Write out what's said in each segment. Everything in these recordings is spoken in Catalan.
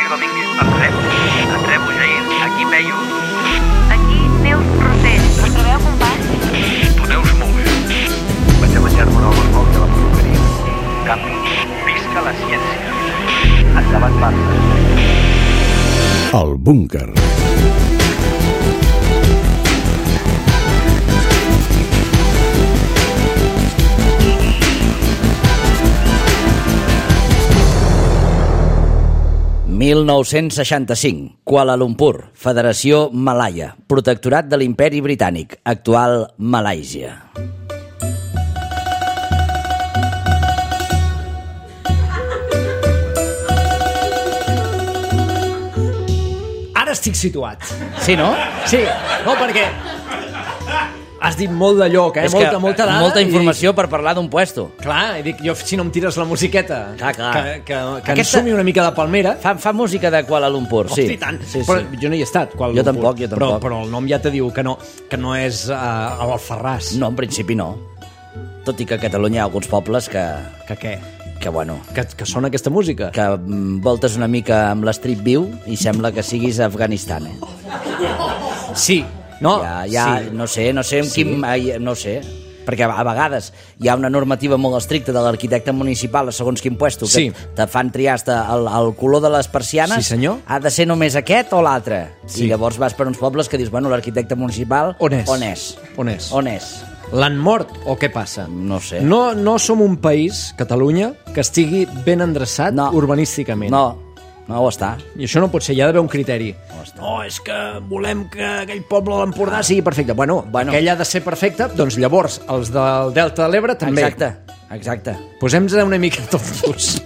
Jordi Domínguez. En rebo, Jair. Aquí Peyu. Aquí Neus Rossell. Us trobeu, companys? Tu Neus molt bé. Vaig a menjar-me una albercoc de la perruqueria. Canvi. Visca la ciència. Endavant Barça. El búnquer. «1965, Kuala Lumpur, Federació Malaia, Protectorat de l'Imperi Britànic, actual Malàisia». Ara estic situat. Sí, no? Sí, no, perquè has dit molt de lloc, És molta dada. molta informació per parlar d'un puesto. Clar, dic, jo si no em tires la musiqueta, Clar. que ens sumi una mica de palmera. Fa música de Kuala Lumpur, sí. Hosti, tant. Sí, Però sí. jo no hi he estat, Kuala Jo Lumpur. tampoc. Però el nom ja te diu que no és a l'Alfarràs. No, en principi no. Tot i que a Catalunya hi ha alguns pobles que què? bueno, Que sona aquesta música? que voltes una mica amb l'Street View i sembla que siguis a Afganistan, Sí. No? Sí. No sé en quin... No sé, perquè a vegades hi ha una normativa molt estricta de l'arquitecte municipal a segons quin puesto, que Sí. te fan triar el color de les persianes. Sí, senyor. Ha de ser només aquest o l'altre. Sí. I llavors vas per uns pobles que dius, bueno, l'arquitecte municipal... On és? On és? L'han mort o què passa? No sé. No som un país, Catalunya, que estigui ben endreçat No. urbanísticament. No ho està. I això no pot ser, hi ha d'haver un criteri. està. No, és que volem que aquell poble de l'Empordà sigui perfecte. Bueno, aquell ha de ser perfecte, doncs llavors els del Delta de l'Ebre també. Exacte. Posem-nos una mica tots dos.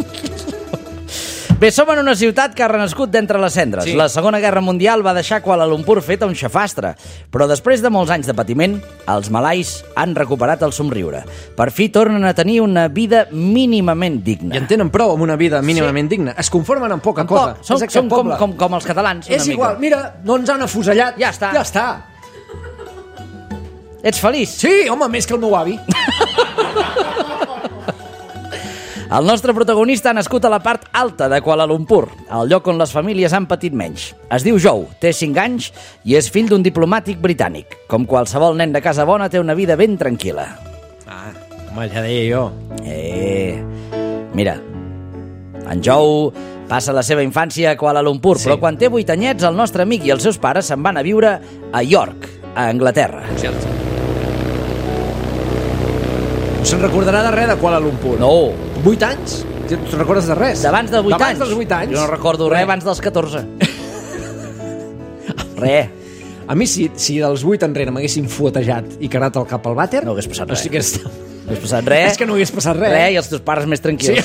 Bé, som en una ciutat que ha renascut d'entre les cendres. Sí. La Segona Guerra Mundial va deixar Kuala Lumpur feta un xafastre, però després de molts anys de patiment, els malais han recuperat el somriure. Per fi tornen a tenir una vida mínimament digna. I en tenen prou amb una vida mínimament digna. Es conformen amb poca cosa. Són És aquest poble. com els catalans. És una igual, mica. mira, no ens han afusellat. Ja està. Ja està. Ets feliç? Sí, home, més que el meu avi. El nostre protagonista ha nascut a la part alta de Kuala Lumpur, al lloc on les famílies han patit menys. Es diu Joe, té 5 anys i és fill d'un diplomàtic britànic. Com qualsevol nen de casa bona, té una vida ben tranquil·la. Home, ja deia jo. Mira, en Joe passa la seva infància a Kuala Lumpur, Sí. però quan té 8 anyets, el nostre amic i els seus pares se'n van a viure a York, a Anglaterra. No se'n recordarà de res de Kuala Lumpur. No, 8 anys? Te'n recordes de res? d'abans de 8 anys. D'abans dels 8 anys? Jo no recordo res abans dels 14. Res. A mi, si dels 8 enrere m'haguessin fuetejat i carat el cap al vàter... No hagués passat res. O sigui que No hagués passat res. És que no hagués passat res. Res, i els teus pares més tranquils.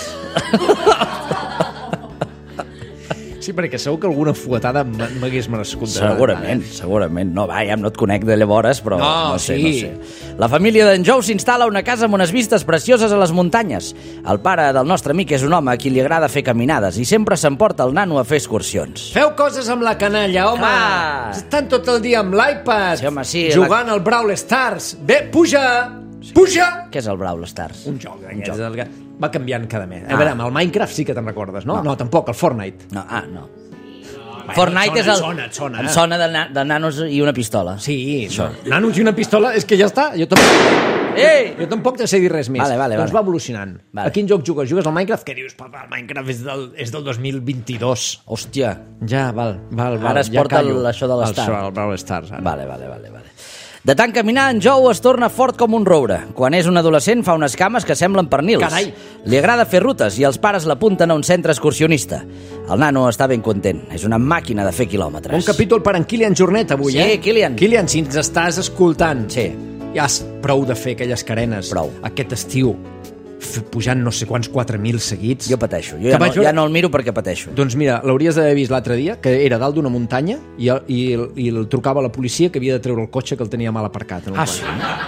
Sí, perquè segur que alguna fuetada m'hagués merescut. Segurament. No, va, ja no et conec de llavors, però No, no sé. sí. La família d'en Joe s'instal·la a una casa amb unes vistes precioses a les muntanyes. El pare del nostre amic és un home a qui li agrada fer caminades i sempre s'emporta el nano a fer excursions. Feu coses amb la canalla, home. Clar. Estan tot el dia amb l'iPad. Sí, home, sí, jugant al Brawl Stars. Bé, puja! Puja! Què és el Brawl Stars? Un joc. Va canviant cada mes. A veure, amb el Minecraft sí que te'n recordes, no? No, tampoc, el Fortnite. No. Fortnite és el... Et sona. Em sona de nanos i una pistola. Sí, nanos i una pistola, és que ja està. Jo tampoc te sé dir res més. Vale. Doncs va evolucionant. Vale. A quin joc jugues? Jugues al Minecraft? Què dius, papa? El Minecraft és del 2022. Hòstia. Ja, val. Ara es porta això de l'Star. El Brawl Stars. Ara. Vale. De tant caminar, en Joe es torna fort com un roure. Quan és un adolescent fa unes cames que semblen pernils. Carai! Li agrada fer rutes i els pares l'apunten a un centre excursionista. El nano està ben content. És una màquina de fer quilòmetres. Un capítol per en Kilian Jornet avui, Sí, Kilian. Kilian, si ens estàs escoltant, Sí. ja has prou de fer aquelles carenes. Prou. Aquest estiu, pujant no sé quants 4.000 seguits. Jo pateixo. Que vaig veure- Ja no el miro perquè pateixo. Doncs mira, l'hauries d'haver vist l'altre dia, que era dalt d'una muntanya i el trucava a la policia que havia de treure el cotxe que el tenia mal aparcat. Sí?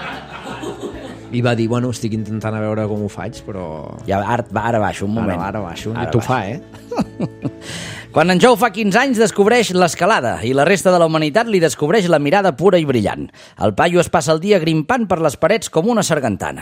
I va dir, bueno, estic intentant a veure com ho faig, però... Ja, ara baixo, un moment. Ara baixo. I t'ho fa, eh? Quan en Joe fa 15 anys descobreix l'escalada i la resta de la humanitat li descobreix la mirada pura i brillant. El paio es passa el dia grimpant per les parets com una sargantana.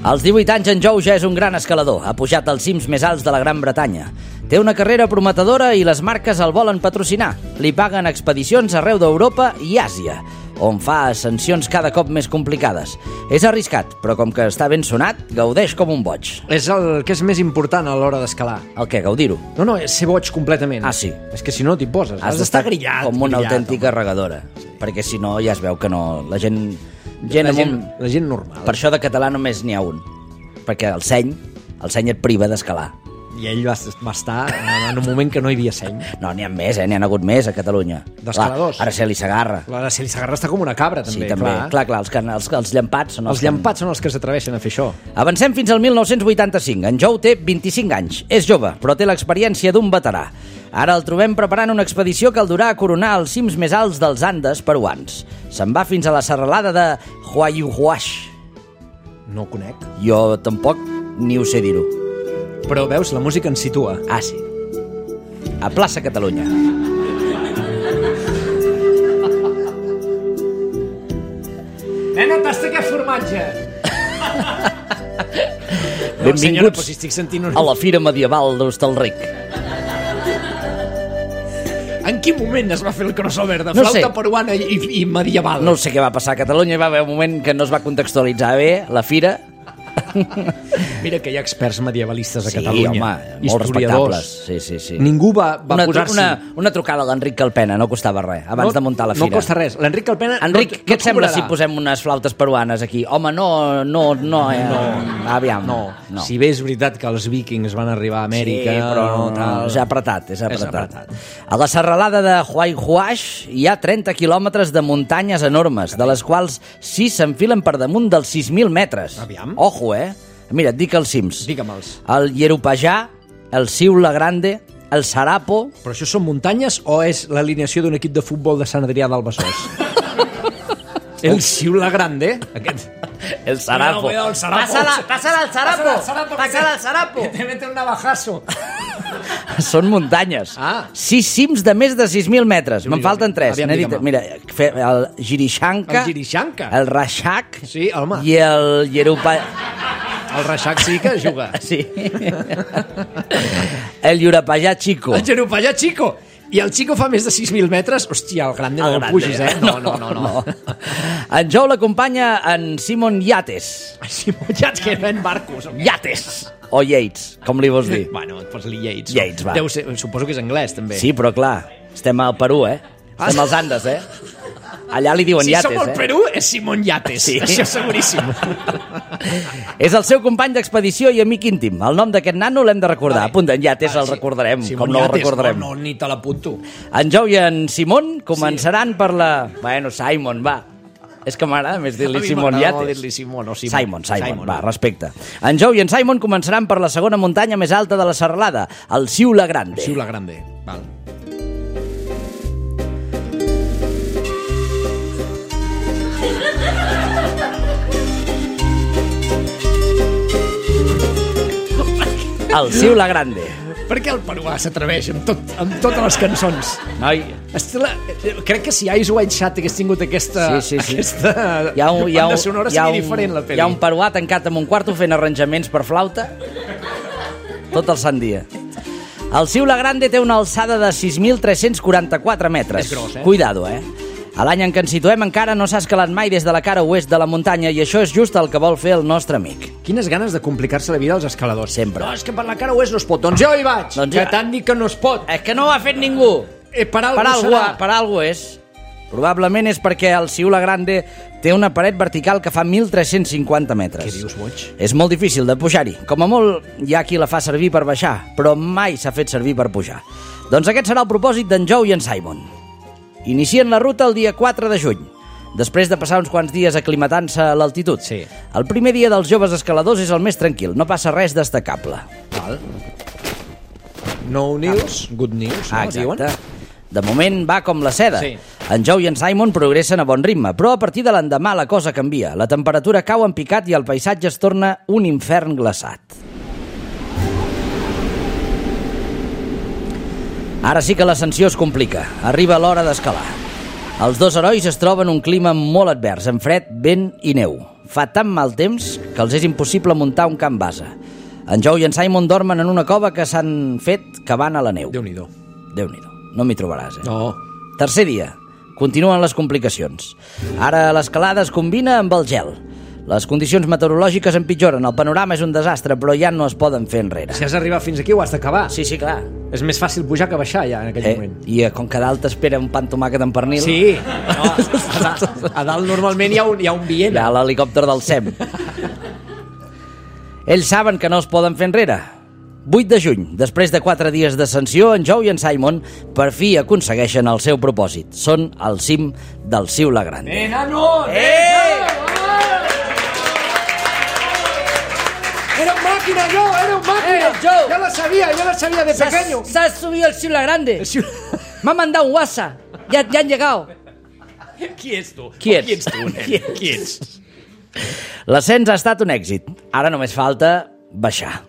Als 18 anys, en Joe ja és un gran escalador. Ha pujat als cims més alts de la Gran Bretanya. Té una carrera prometedora i les marques el volen patrocinar. Li paguen expedicions arreu d'Europa i Àsia, on fa ascensions cada cop més complicades. És arriscat, però com que està ben sonat, gaudeix com un boig. És el que és més important a l'hora d'escalar. El què, gaudir-ho? No, és ser boig completament. Ah, sí. És que si no t'hi poses. Has d'estar grillat. Com una autèntica regadora. Perquè si no ja es veu que no... La gent normal. Per això de català només n'hi ha un. Perquè el seny et priva d'escalar. I ell va estar en un moment que no hi havia seny. No, n'hi ha més, n'hi ha hagut més a Catalunya. D'escaladors. Araceli Segarra. L'Araceli Segarra està com una cabra, també. Sí, també. Clar, els llampats són els llampats són els que s'atreveixen a fer això. Avancem fins al 1985. En Joe té 25 anys. És jove, però té l'experiència d'un veterà. Ara el trobem preparant una expedició que el durà a coronar els cims més alts dels Andes peruans. Se'n va fins a la serralada de Huayhuash. No ho conec. Jo tampoc ni ho sé dir-ho. Però veus, la música ens situa. Ah, sí. A plaça Catalunya. Nena, tasta aquest formatge! Benvinguts senyora, però si estic sentint a la Fira Medieval d'Hostalric. En quin moment es va fer el crossover de flauta peruana i medieval? No sé què va passar a Catalunya. Hi va haver un moment que no es va contextualitzar bé la fira. Mira que hi ha experts medievalistes a Catalunya. Sí, home, molt respectables. Sí. Ningú va posar-s'hi... Una trucada a l'Enric Calpena, no costava res, abans de muntar la fira. No costa res. L'Enric Calpena... Enric, què et sembla si posem unes flautes peruanes aquí? Home, no. Aviam. No. Si bé és veritat que els vikings van arribar a Amèrica... Sí, però és apretat. A la serralada de Huayhuash hi ha 30 quilòmetres de muntanyes enormes, de les quals 6 s'enfilen per damunt dels 6.000 metres. Aviam. Ojo, Mira, et dic els cims. Digue'm-els. El Yerupajá, el Ciula Grande, el Sarapo... Però això són muntanyes o és l'alineació d'un equip de futbol de Sant Adrià del Besòs? El Ciula Grande? Aquest... El Sarapo. Cuidado, el Sarapo. Pásala al Sarapo. Que te mete un navajazo. Són muntanyes. 6 cims de més de 6.000 metres. Me'n falten 3. Mira, el Girishanka. El Rashak. Sí, home. I el Yerupajá. El Rashak sí que juga. Sí. El Yerupajá Chico. El Yerupajá Chico. I el Chico fa més de 6.000 metres? Hòstia, el Grande no el pugis, No. En Joe l'acompanya en Simon Yates. Simon Yates, que ven barcos. Yates. O Yates, com li vols dir? Bueno, posa-li Yates. Yates, va. Deu ser, suposo que és anglès, també. Sí, però clar, estem al Perú, Estem als Andes, Allà li diuen Yates, Si som al Perú, és Simon Yates. Sí. Això seguríssim. És el seu company d'expedició i amic íntim. El nom d'aquest nano l'hem de recordar. Apunta en Yates, el recordarem, Simon com no Yates, el recordarem. No, ni te l'apunto. En Joe i en Simon començaran per la... Bueno, Simon, va. És que m'agrada més dir-li Simon Yates. Dir-li Simon o Simon. Simon, va, respecte. En Joe i en Simon començaran per la segona muntanya més alta de la serralada, el Ciula Grande. Ciula Grande, val. El Ciula Grande. Per què el peruà s'atreveix amb totes les cançons? Noi. Crec que si Eyes Wide Shut hagués tingut aquesta banda sonora seria diferent la pel·li. Hi ha un peruà tancat en un quarto fent arranjaments per flauta tot el sant dia. El Ciula Grande té una alçada de 6.344 metres. És gros, Cuidado, A l'any en què ens situem encara no s'ha escalat mai des de la cara oest de la muntanya i això és just el que vol fer el nostre amic. Quines ganes de complicar-se la vida als escaladors. Sempre. No, és que per la cara oest no es pot. Doncs jo hi vaig, que t'han dit que no es pot. És que no ho ha fet ningú. Per algú és. Probablement és perquè el Ciula Grande té una paret vertical que fa 1.350 metres. Què dius, boig? És molt difícil de pujar-hi. Com a molt hi ha qui la fa servir per baixar, però mai s'ha fet servir per pujar. Doncs aquest serà el propòsit d'en Joe i en Simon. Inicien la ruta el dia 4 de juny, després de passar uns quants dies aclimatant-se a l'altitud. Sí. El primer dia dels joves escaladors és el més tranquil, no passa res destacable. Val. No news, good news, no? Exacte. De moment va com la seda. Sí. En Joe i en Simon progressen a bon ritme, però a partir de l'endemà la cosa canvia. La temperatura cau en picat i el paisatge es torna un infern glaçat. Ara sí que l'ascensió es complica. Arriba l'hora d'escalar. Els dos herois es troben un clima molt advers, amb fred, vent i neu. fa tan mal temps que els és impossible muntar un camp base. En Joe i en Simon dormen en una cova que s'han fet cavant a la neu. Déu-n'hi-do. Déu-n'hi-do. No m'hi trobaràs, No. Tercer dia. Continuen les complicacions. Ara l'escalada es combina amb el gel. Les condicions meteorològiques empitjoren. El panorama és un desastre, però ja no es poden fer enrere. Si has arribat fins aquí ho has d'acabar. Sí, clar. És més fàcil pujar que baixar ja en aquell moment. I com que a dalt t'espera un pa amb tomàquet amb pernil... Sí. No, a dalt normalment hi ha un Viena. Hi ha l'helicòpter del SEM. Ells saben que no es poden fer enrere. 8 de juny, després de 4 dies d'ascensió, en Joe i en Simon per fi aconsegueixen el seu propòsit. Són al cim del Siula Grande. ¡Enanos! ¡Era un máquina, yo! ¡Era un máquina! Joe! Yo lo sabía de pequeño. Se ha subido el Siula Grande. Me ha mandado un WhatsApp. Ya han llegado. Qui ets tu? Qui ets? Qui ets tu, nen? Qui ets? L'ascens ha estat un èxit. Ara només falta baixar.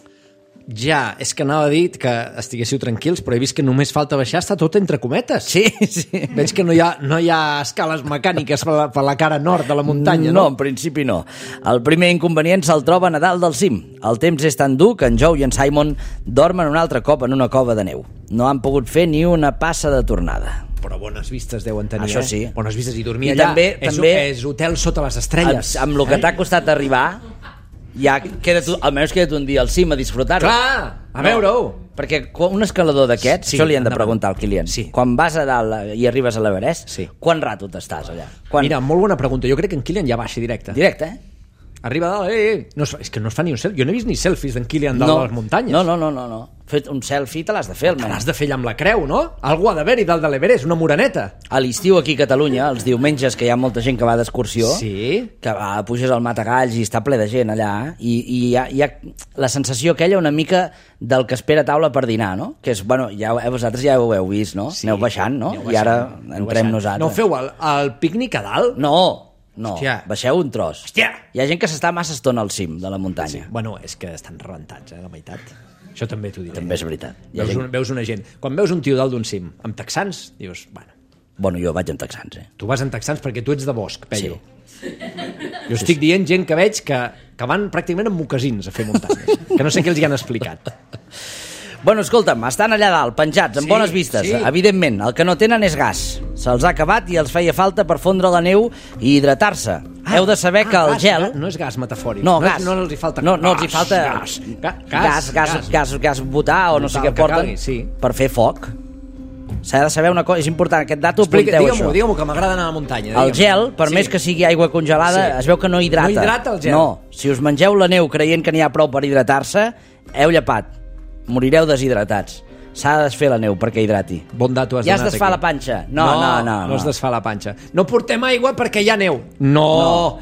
Ja, és que anava a dir que estiguéssiu tranquils, però he vist que només falta baixar, està tot entre cometes. Sí. Veig que no hi ha escales mecàniques per la cara nord de la muntanya, no? No, en principi no. El primer inconvenient se'l troben a dalt del cim. El temps és tan dur que en Joe i en Simon dormen un altre cop en una cova de neu. No han pogut fer ni una passa de tornada. Però bones vistes deuen tenir, Això sí. Bones vistes, i dormir I allà. també és hotel sota les estrelles. Amb el que t'ha costat arribar, ja almenys queda't un dia al cim a disfrutar-ho. Clar, a veure-ho. Perquè un escalador d'aquests, Sí, això li han de endavant. preguntar al client. Sí. Quan vas a dalt i arribes a l'Everest, Sí. quant rato t'estàs allà? Mira, molt bona pregunta. Jo crec que en Kilian ja baixa directe. Directe, Arriba a dalt, No, és que no es fa ni un selfie. Jo no he vist ni selfies d'en Kilian dalt de les muntanyes. No. Fet un selfie te l'has de fer, Te almenys. l'has de fer allà amb la creu, no? Algú ha d'haver-hi dalt de l'Everest, una moreneta. A l'estiu aquí a Catalunya, els diumenges que hi ha molta gent que va d'excursió, Sí. que puges al Matagalls i està ple de gent allà, i hi ha la sensació aquella una mica del que espera a taula per dinar, no? Que és, bueno, vosaltres ja ho heu vist, no? Sí, Aneu baixant, no? aneu baixant, I ara aneu entrem baixant. nosaltres. No feu el pícnic a dalt? No, Hòstia. baixeu un tros. Hòstia. Hi ha gent que s'està massa estona al cim de la muntanya. Sí. Bueno, és que estan rebentats, la meitat. Això també t'ho diré. També és veritat. Hi ha Veus una gent. Quan veus un tio dalt d'un cim amb texans, dius, bueno, Bueno, jo vaig amb texans, tu vas en texans perquè tu ets de bosc, pello. Sí. Jo estic dient gent que veig que van pràcticament amb mocasins a fer muntanyes, que no sé què els hi han explicat. Bueno, escolta'm, estan allà dalt, penjats, amb Sí, bones vistes. sí. Evidentment, el que no tenen és gas. Se'ls ha acabat i els feia falta per fondre la neu i hidratar-se. Heu de saber que el gel... No és gas metafòric. No, gas. No els hi falta No els hi falta gas butà o no sé què que porten calgui, sí. per fer foc. S'ha de saber una cosa, és important, aquest dato apunteu això. Digue-m'ho, que m'agrada anar a la muntanya. El gel, per més que sigui aigua congelada, Sí. es veu que no hidrata. No hidrata el gel. No, si us mengeu la neu creient que n'hi ha prou per hidratar-se, heu llepat. Morireu deshidratats. S'ha de desfer la neu perquè hidrati. Bon dato has Ja es donat desfà aquí. la panxa. No. No es desfà la panxa. No portem aigua perquè hi ha neu. No.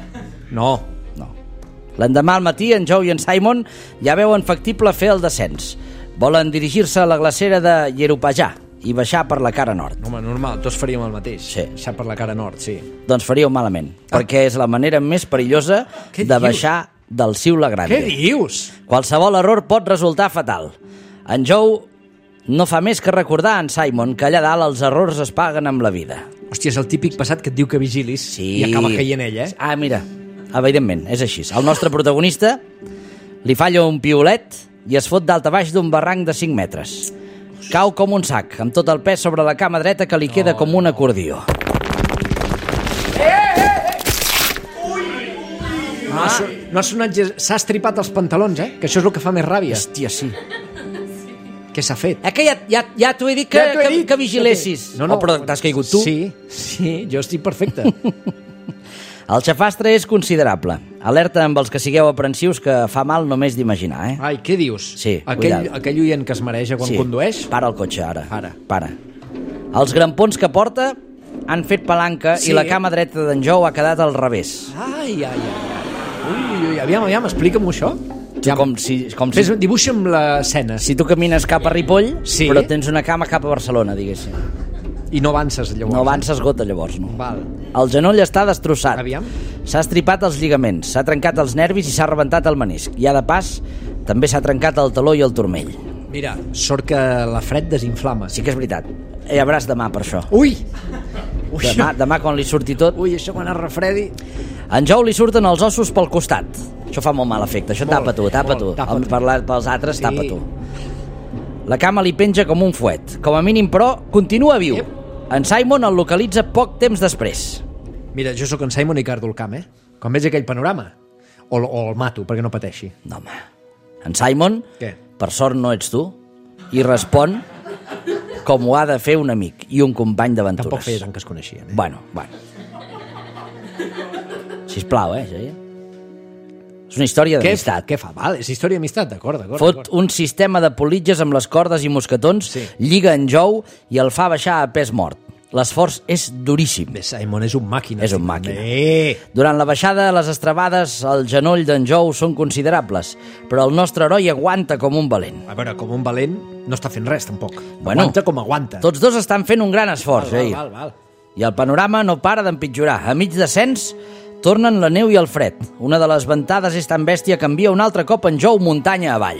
L'endemà al matí, en Joe i en Simon ja veuen factible fer el descens. Volen dirigir-se a la glacera de Yerupajà i baixar per la cara nord. Home, normal, tots faríem el mateix. Sí. Baixar per la cara nord, sí. Doncs faríeu malament, perquè és la manera més perillosa Què de dius? baixar del Siula Grande. Què dius? Qualsevol error pot resultar fatal. En Joe no fa més que recordar a en Simon que allà dalt els errors es paguen amb la vida. Hòstia, és el típic passat que et diu que vigilis i acaba caient ell, eh? Ah, mira, evidentment, és així. El nostre protagonista li falla un piolet i es fot dalt a baix d'un barranc de 5 metres. Cau com un sac, amb tot el pes sobre la cama dreta que li queda com un acordió. No ha sonat gens... S'ha estripat els pantalons, eh? Que això és el que fa més ràbia. Hòstia, sí. Què s'ha fet? Que ja t'ho he dit que vigilessis. No. Oh, però t'has caigut tu? Sí, jo estic perfecte. El xafastre és considerable. Alerta amb els que sigueu aprensius que fa mal només d'imaginar, eh? Ai, què dius? Sí, aquell oient que es mareja quan condueix? Para el cotxe, ara. Ara. Para. Els grampons que porta han fet palanca i la cama dreta d'en Joe ha quedat al revés. Ai. Ui, aviam, explica'm-ho això. Com si Dibuixa'm l'escena. tu camines cap a Ripoll, Sí. però tens una cama cap a Barcelona, diguéssim. I no avances, llavors. No avances gota, llavors, no. Val. El genoll està destrossat. Aviam. S'ha estripat els lligaments, s'ha trencat els nervis i s'ha rebentat el menisc. I, de pas, també s'ha trencat el taló i el turmell. Mira, sort que la fred desinflama. Sí que és veritat. Ja veuràs demà per això. Ui! Demà quan li surti tot. Ui, això quan es refredi... En Joe li surten els ossos pel costat. Això fa molt mal efecte. Això tapa tu. Pels altres, tapa tu. La cama li penja com un fuet. Com a mínim, però, continua viu. En Simon el localitza poc temps després. Mira, jo sóc en Simon i cardo el camp, Quan veig aquell panorama. O el mato, perquè no pateixi. No, home. En Simon, Què? per sort no ets tu, i respon com ho ha de fer un amic i un company d'aventures. Tampoc feia tant que es coneixien, Bueno. Sisplau, sí? És una història d'amistat. Què fa? Val, és història d'amistat, d'acord. Fot un sistema de politges amb les cordes i mosquetons, lliga en Joe i el fa baixar a pes mort. L'esforç és duríssim. Bé, Simon és un màquina. És un màquina. Durant la baixada, les estrabades al genoll d'en Joe són considerables, però el nostre heroi aguanta com un valent. A veure, com un valent no està fent res, tampoc. Bueno, aguanta com aguanta. Tots dos estan fent un gran esforç, Val. I el panorama no para d'empitjorar. A mig descens tornen la neu i el fred. Una de les ventades és tan bèstia que envia un altre cop en Joe muntanya avall.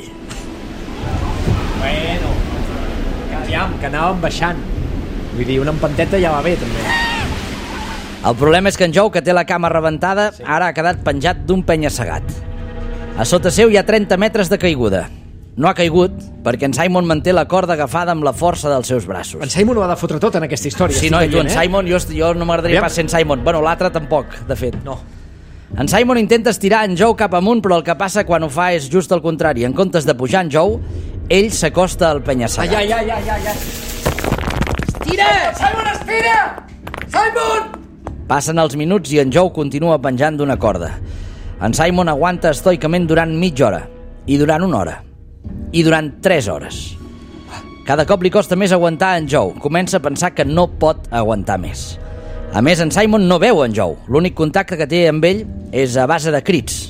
Bueno, que anàvem baixant. Vull dir, una empanteta ja va bé, també. El problema és que en Joe, que té la cama rebentada, ara ha quedat penjat d'un penya-segat. A sota seu hi ha 30 metres de caiguda. No ha caigut perquè en Simon manté la corda agafada amb la força dels seus braços. En Simon ho ha de fotre tot en aquesta història. Sí, no, i tu, en Simon, jo no m'agradaria pas ser en Simon. Bueno, l'altre tampoc, de fet. No. En Simon intenta estirar en Joe cap amunt, però el que passa quan ho fa és just el contrari. En comptes de pujar en Joe, ell s'acosta al penya-segat. Ja. Estira! Simon, estira! Simon! Passen els minuts i en Joe continua penjant d'una corda. En Simon aguanta estoicament durant mitja hora, i durant una hora, i durant 3 hores. Cada cop li costa més aguantar en Joe. Comença a pensar que no pot aguantar més. A més, en Simon no veu en Joe. L'únic contacte que té amb ell és a base de crits.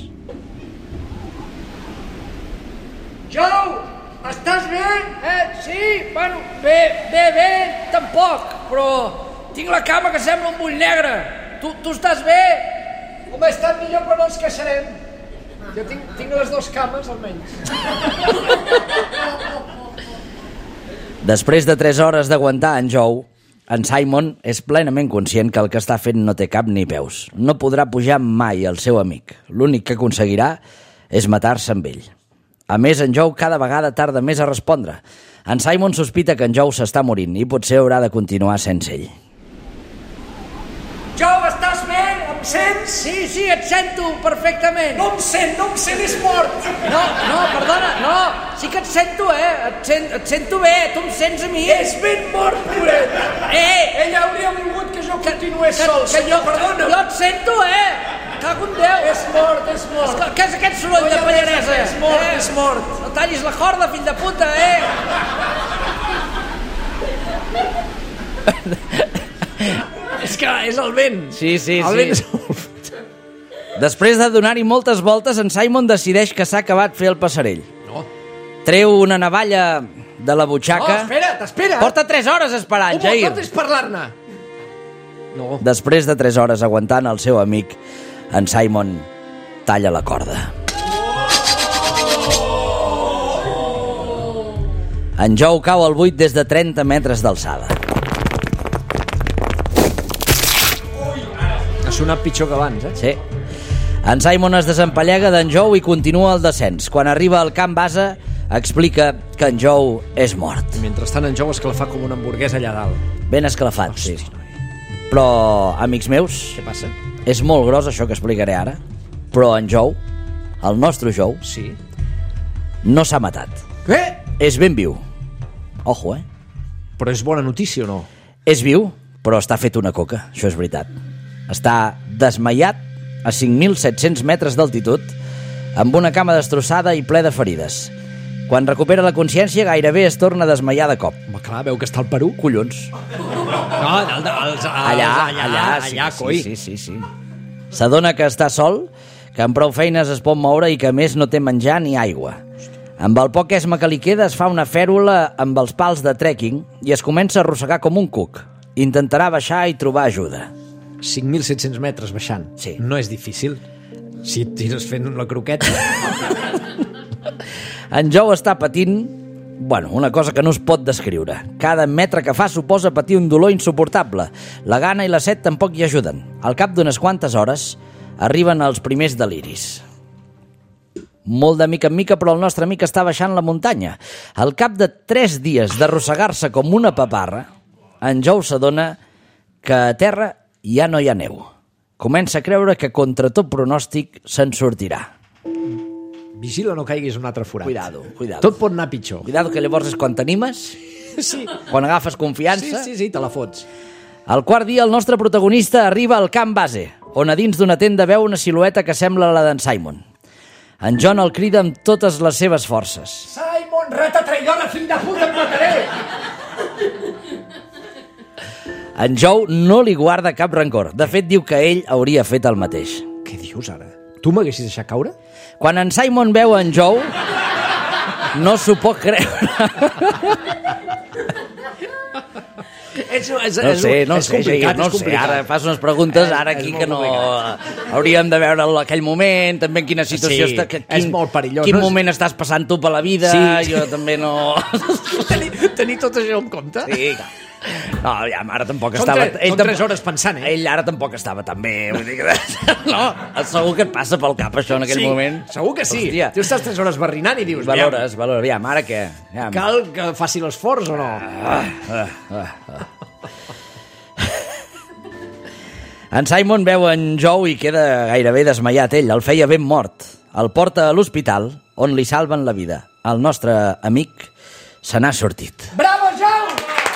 Joe, estàs bé? Sí, bueno, bé, tampoc, però tinc la cama que sembla un bull negre. Tu estàs bé? Home, està millor, però no ens queixarem. Jo tinc les 2 cames, almenys. Després de 3 hores d'aguantar en Joe, en Simon és plenament conscient que el que està fent no té cap ni peus. No podrà pujar mai al seu amic. L'únic que aconseguirà és matar-se amb ell. A més, en Joe cada vegada tarda més a respondre. En Simon sospita que en Joe s'està morint i potser haurà de continuar sense ell. Joe, estàs bé? Em sents? Sí, et sento perfectament. No em sent, és mort. No, perdona, no. Sí que et sento, et sento bé, tu em sents a mi. És ben mort, pobret. Ella hauria volgut que jo continués sol. Perdona. Jo et sento, Cago en Déu. És mort. Què és aquest soroll de pallaresa? És mort. No tallis la corda, fill de puta, És que és el vent. Sí. El vent és... Després de donar-hi moltes voltes, en Simon decideix que s'ha acabat fer el passarell. No. Treu una navalla de la butxaca. No, espera. Porta 3 hores esperant, Jair. Com és parlar-ne? No. Després de 3 hores aguantant el seu amic, en Simon talla la corda. En Joe cau al buit des de 30 metres d'alçada. Ha sonat pitjor que abans, Sí. En Simon es desempallega d'en Joe i continua el descens. Quan arriba al camp base, explica que en Joe és mort. I mentrestant en Joe esclafar com una hamburguesa allà dalt. Ben esclafat, sí. Però, amics meus, Què passa? és molt gros això que explicaré ara, però en Joe, el nostre Joe, Sí. no s'ha matat. Què? És ben viu. Ojo, Però és bona notícia o no? És viu, però està fet una coca, això és veritat. Està desmaiat a 5.700 metres d'altitud, amb una cama destrossada i ple de ferides. Quan recupera la consciència, gairebé es torna a desmaiar de cop. Home, clar, veu que està al Perú. Collons. No, allà, coi. Sí. S'adona que està sol, que amb prou feines es pot moure i que a més no té menjar ni aigua. Amb el poc esma que li queda es fa una fèrula amb els pals de trekking i es comença a arrossegar com un cuc. Intentarà baixar i trobar ajuda. 5.700 metres baixant. Sí. No és difícil. Si et tires fent la croqueta. En Joe està patint Bueno, una cosa que no es pot descriure. Cada metre que fa suposa patir un dolor insuportable. La gana i la set tampoc hi ajuden. Al cap d'unes quantes hores arriben els primers deliris. Molt de mica en mica, però el nostre amic està baixant la muntanya. Al cap de 3 dies d'arrossegar-se com una paparra, en Joe s'adona que a terra ja no hi ha neu. Comença a creure que contra tot pronòstic se'n sortirà. Vigila no caiguis un altre forat. Cuidado. Tot pot anar pitjor. Cuidado, que llavors és quan t'animes, Sí. quan agafes confiança. Sí, te la fots. Al quart dia, el nostre protagonista arriba al camp base, on a dins d'una tenda veu una silueta que sembla la d'en Simon. En John el crida amb totes les seves forces. Simon, rata traïdora, fill de puta, em mataré! En Joe no li guarda cap rancor. De fet, diu que ell hauria fet el mateix. Què dius ara? Tu m'haguessis deixat caure? Quan en Simon veu en Joe, no s'ho pot creure. No sé, ara fas unes preguntes, ara aquí que no... Hauríem de veure aquell moment, també en quina situació Sí, està... és molt perillós. Quin moment estàs passant tu per la vida, Sí. jo també no... Tenir tot això en compte? Sí, no, ja, ara tampoc Són estava... són 3 hores pensant, eh? Ell ara tampoc estava tan bé, vull dir que... No, segur que et passa pel cap això en aquell moment. Segur que sí. Hòstia. Tu estàs 3 hores barrinant i dius... Valores, aviam, ara què? Aviam. Cal que faci l'esforç o no? En Simon veu en Joe i queda gairebé desmaiat ell. El feia ben mort. El porta a l'hospital, on li salven la vida. El nostre amic se n'ha sortit. Bravo, Joe!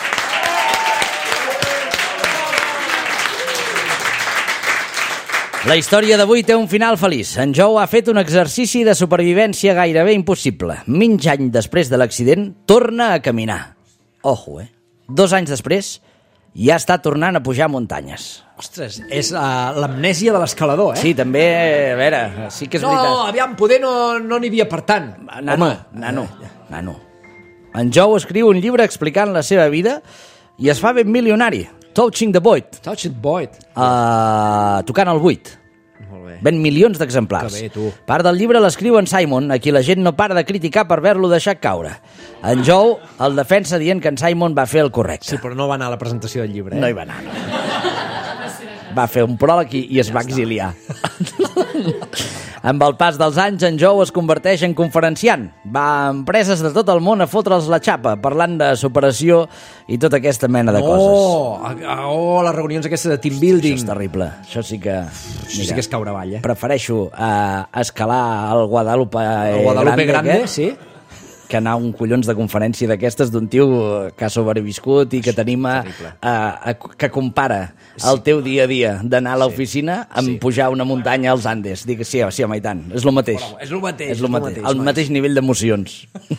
La història d'avui té un final feliç. En Joe ha fet un exercici de supervivència gairebé impossible. Mig any després de l'accident, torna a caminar. Ojo, 2 anys després, ja està tornant a pujar muntanyes. Ostres, és l'amnèsia de l'escalador, eh? Sí, també, a veure, sí que és veritat. No, aviam, poder no n'hi havia per tant. Nano. En Joe escriu un llibre explicant la seva vida i es fa ben milionari. Touching the Void. Touch it, Boyd. Tocant el buit. Molt bé. Ven milions d'exemplars. Que bé, tu. Part del llibre l'escriu en Simon, a qui la gent no para de criticar per haver-lo deixat caure. En Joe el defensa dient que en Simon va fer el correcte. Sí, però no va anar a la presentació del llibre, eh? No hi va anar, no. Va fer un pròleg i es va exiliar. Amb el pas dels anys, en Joe es converteix en conferenciant. Va a empreses de tot el món a fotre'ls la xapa, parlant de superació i tota aquesta mena de coses. Les reunions aquestes de team building. Això és terrible. Això sí que... Això sí que és caure avall, eh? Prefereixo escalar el Guadalupe, El Guadalupe Grande, aquest, sí. que anar a un collons de conferència d'aquestes d'un tio que ha sobreviscut i que t'anima que compara el teu dia a dia d'anar a l'oficina amb pujar una muntanya als Andes. Dic, sí, home, i tant, és el mateix. És el mateix. És el mateix, el mateix nivell d'emocions.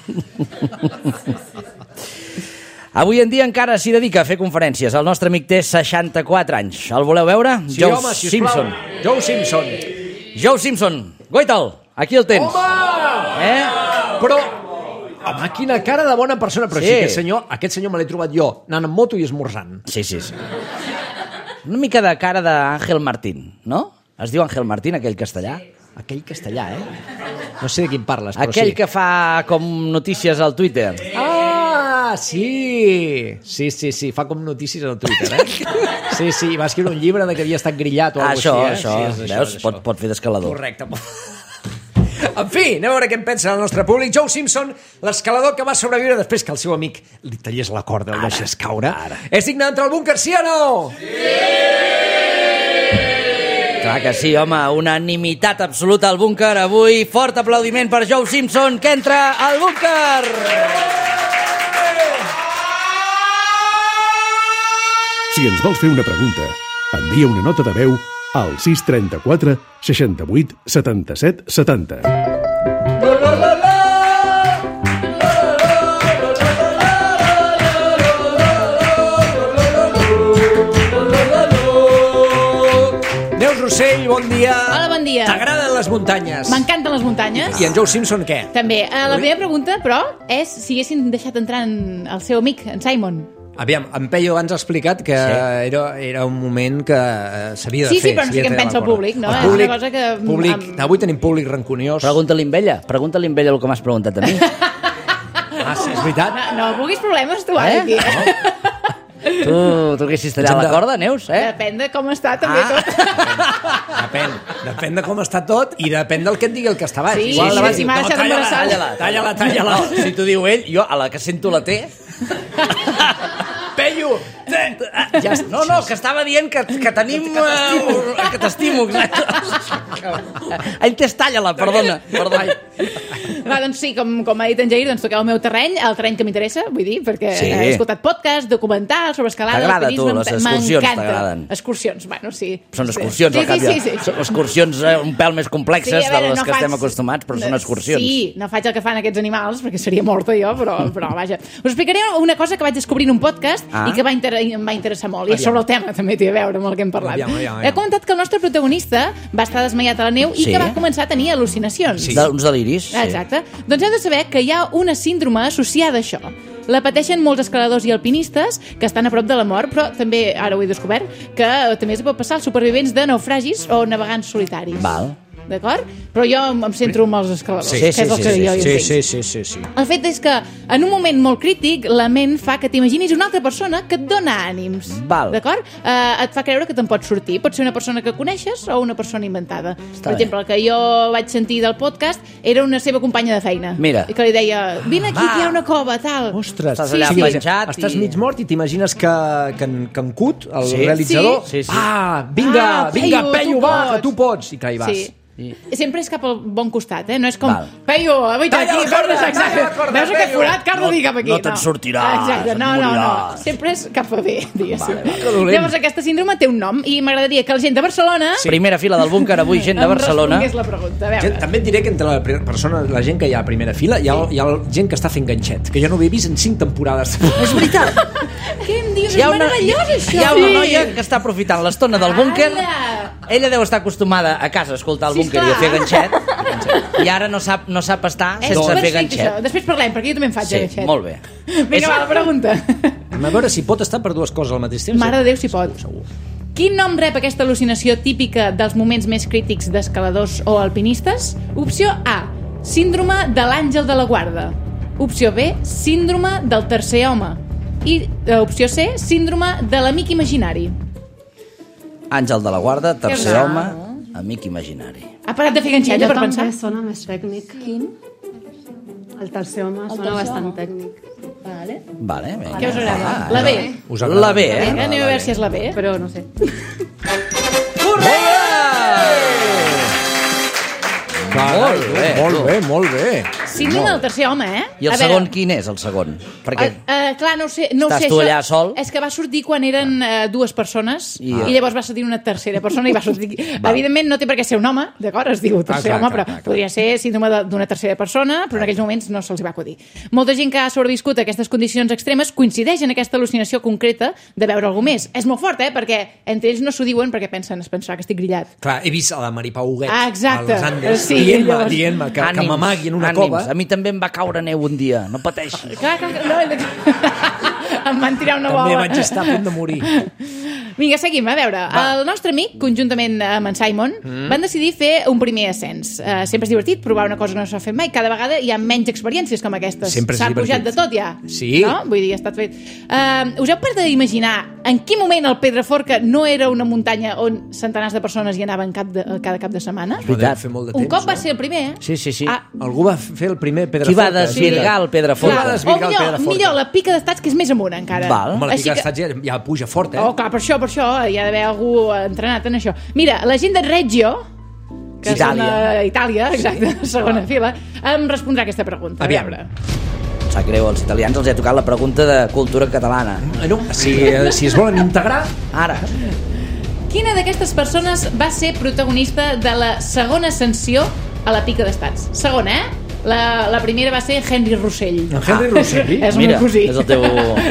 Avui en dia encara s'hi dedica a fer conferències. El nostre amic té 64 anys. El voleu veure? Sí, home, sisplau. Joe Simpson. Joe Simpson. Goital, aquí el tens. Home! Però... Home, quina cara de bona persona. Però sí, aquest senyor me l'he trobat jo, anant amb moto i esmorzant. Sí. Una mica de cara d'Àngel Martín, no? Es diu Àngel Martín, aquell castellà? Aquell castellà, eh? No sé de quin parles, però aquell sí. que fa com notícies al Twitter. Ah, sí! Sí, fa com notícies al Twitter, eh? Sí, va escriure un llibre de que havia estat grillat o alguna cosa així, eh? Veus? Pot fer d'escalador. Correcte. En fi, anem a veure què en pensa el nostre públic. Joe Simpson, l'escalador que va sobreviure després que el seu amic li tallés la corda, el deixés caure. És digne d'entrar al búnquer, sí o no? Sí! Clar que sí, home, unanimitat absoluta al búnquer. Avui, fort aplaudiment per Joe Simpson, que entra al búnquer! Si ens vols fer una pregunta, envia una nota de veu al 634 68 77 70. Neus Rossell, bon dia. Hola, bon dia. T'agraden les muntanyes? M'encanten les muntanyes. I en Joe Simpson què? També. La primera pregunta, però, és si haguessin deixat entrar el seu amic, en Simon. Aviam, en Peyo abans ha explicat que era un moment que s'havia de fer. Sí, però no sé què en pensa el públic, no? És una cosa que... Avui tenim públic rancuniós. Pregunta-li amb ella el que m'has preguntat a mi. Sí, és És veritat. No vulguis problemes, tu, ara, aquí. Tu haguessis tallat la corda, Neus, Depèn de com està, també, tot. Depèn de com està tot i depèn del que et digui el que està baix. Sí, Igual davant si diu, m'ha no, deixat embarassada. talla-la. No, si t'ho diu ell, jo a la que sento la T... Peyu! Ja, no, que estava dient que tenim... Que t'estimo, exacte. Ell t'és talla-la, perdona. Va, doncs sí, com ha dit en Jair, doncs toqueu el meu terreny, el terreny que m'interessa, vull dir, perquè he escoltat podcast, documentals sobre escalada, t'agrada, alpinisme, tu, les excursions t'agraden? Excursions, bueno, sí. Són excursions, al cap. Sí. Són excursions un pèl més complexes de les que estem acostumats, però són excursions. Sí, no faig el que fan aquests animals, perquè seria morta jo, però vaja. Us explicaré una cosa que vaig descobrir en un podcast i que em va interessar molt, i és sobre el tema també té a veure amb el que hem parlat. He comentat que el nostre protagonista va estar desmaiat a la neu i que va començar a tenir al·lucinacions. Uns deliris. Exacte. Doncs heu de saber que hi ha una síndrome associada a això. La pateixen molts escaladors i alpinistes que estan a prop de la mort, però també, ara ho he descobert, que també es pot passar als supervivents de naufragis o navegants solitaris. Val. D'acord? Però jo em centro amb els escaladors, que és el que jo entenc. Sí. El fet és que en un moment molt crític la ment fa que t'imaginis una altra persona que et dona ànims. Val. D'acord? Et fa creure que te'n pots sortir. Pot ser una persona que coneixes o una persona inventada. Per exemple, el que jo vaig sentir del podcast era una seva companya de feina. Mira. I que li deia, vine aquí, que hi ha una cova, tal. Ostres, estàs allà penjat estàs mig mort i t'imagines que en Cut, el Sí. realitzador, Sí. vinga, Peyu, va, tu que pots. tu pots. I que hi vas. Sí. Sempre és cap al bon costat, no és com Val. Peyu, avui Talla aquí, la corda, exacte. talla la corda, Veus aquest Peyu. forat, Carlo, cap aquí. No te'n sortiràs, Exacte, et no. moriràs. Sempre és cap a bé, diguéssim. dolent. Llavors aquesta síndrome té un nom i m'agradaria que la gent de Barcelona Primera fila del búnquer, avui gent de em Barcelona. respongués la pregunta. A veure. També et diré que entre la gent que hi ha a primera fila hi ha gent que està fent ganxet, que jo no ho he vist en 5 temporades. És veritat. Què em dius? És meravellós, això. Hi ha una noia que està aprofitant l'estona del búnquer. Ala. Ella deu estar acostumada a casa a escoltar el búnquer i a fer ganxet. I ara no sap estar És sense fer perfecte, ganxet. això. Després parlem, perquè jo també en faig de Sí, ganxet. molt bé. Vinga, va, la pregunta. A veure si pot estar per dues coses al mateix temps. Mare de Déu, si pot. Quin nom rep aquesta al·lucinació típica dels moments més crítics d'escaladors o alpinistes? Opció A, síndrome de l'àngel de la guarda. Opció B, síndrome del tercer home. I opció C, síndrome de l'amic imaginari. Àngel de la guarda, tercer Què home, amic imaginari. Ha parat de fer ganxeta per pensar? També sona més tècnic. Quin? El tercer home sona bastant tècnic. Vale, vinga. Què us agrada? La B. Us agrada? La B, Vinga, anem a veure si és la B. Però no sé. Molt bé. Síndrome del tercer home, I el segon quin és, el segon? Perquè Clar, no ho sé Estàs tu això. allà sol? És que va sortir quan eren dues persones I- i llavors va sortir una tercera persona i va sortir... Evidentment no té per què ser un home, d'acord? Es diu tercer clar, home, clar, però clar. podria ser síndrome d'una tercera persona, però en aquells moments no se'ls va acudir. Molta gent que ha sobreviscut a aquestes condicions extremes coincideix en aquesta al·lucinació concreta de veure algú més. És molt fort, perquè entre ells no s'ho diuen perquè es pensarà que estic grillat. Clar, he vist a la Maripau Huguet Exacte. a les Andes Sí, dient-me llavors- que m'amagui en una ànims. cova. A mi també em va caure neu un dia, no pateixis. Clar, no, em van tirar una També bola. vaig estar a punt de morir. Vinga, seguim, a veure. El nostre amic, conjuntament amb en Simon, van decidir fer un primer ascens. Sempre és divertit provar una cosa que no s'ha fet mai. Cada vegada hi ha menys experiències com aquestes. Sempre és S'ha divertit. pujat de tot ja. Sí. No? Vull dir, ha estat fet. Us heu parat d'imaginar en quin moment el Pedraforca no era una muntanya on centenars de persones hi anaven cada cap de setmana? Podem fer molt de Un temps, cop va no? ser el primer, eh? Sí. Ah, Algú va fer el primer Qui Pedraforca. va desvirgar el clar. Pedraforca? va desvirgar el O Pedraforca. millor, la pica d'estats, que és més amunt encara. Val. Home, la Així pica que- d'estats ja puja fort, eh? Oh, clar, per això hi ha d'haver algú entrenat en això. Mira, la gent de Reggio, que Itàlia. és Itàlia, exacte, segona fila, em respondrà aquesta pregunta. Aviam. A veure. Sap greu, als italians els ha tocat la pregunta de cultura catalana. No, si es volen integrar... Ara. Quina d'aquestes persones va ser protagonista de la segona ascensió a la pica d'estats? Segona, eh? La primera va ser Henry Rossell. En Henry Rossell? És el Mira, meu cosí. és el teu...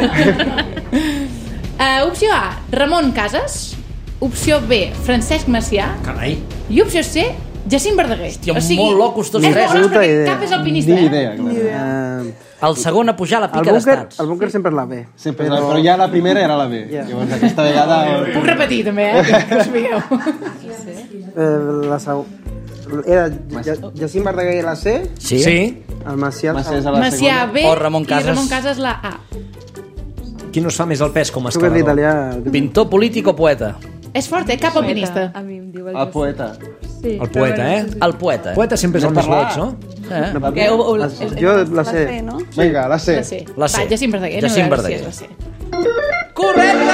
Opció A, Ramon Casas. Opció B, Francesc Macià. Carai. I opció C, Jacint Verdaguer. Hòstia, molt locos tots és tres. molt gros perquè cap és alpinista, Ni eh? idea, clar. El segon a pujar a la pica d'estats. El búnquer sempre és la B. Sempre, però ja la primera era la B. Llavors aquesta vegada... Puc repetir també, que us veieu. Era Jacint Verdaguer la C? Sí. El Macià és a la Macià segona. B O Ramon Casas. i Ramon Casas la A. Qui nos fa més el pes com a Tu que ets escalador? italià... Pintor, polític o poeta? És fort, cap alpinista. A mi em diu El poeta. Sí, El poeta, eh? El poeta. El poeta sempre és el més boig, no? Okay, Jo la C. no? Vinga, la C. La C. La C. Va, Jacint Verdaguer. Jacint anem a veure si Verdaguer. és la C. Correcte!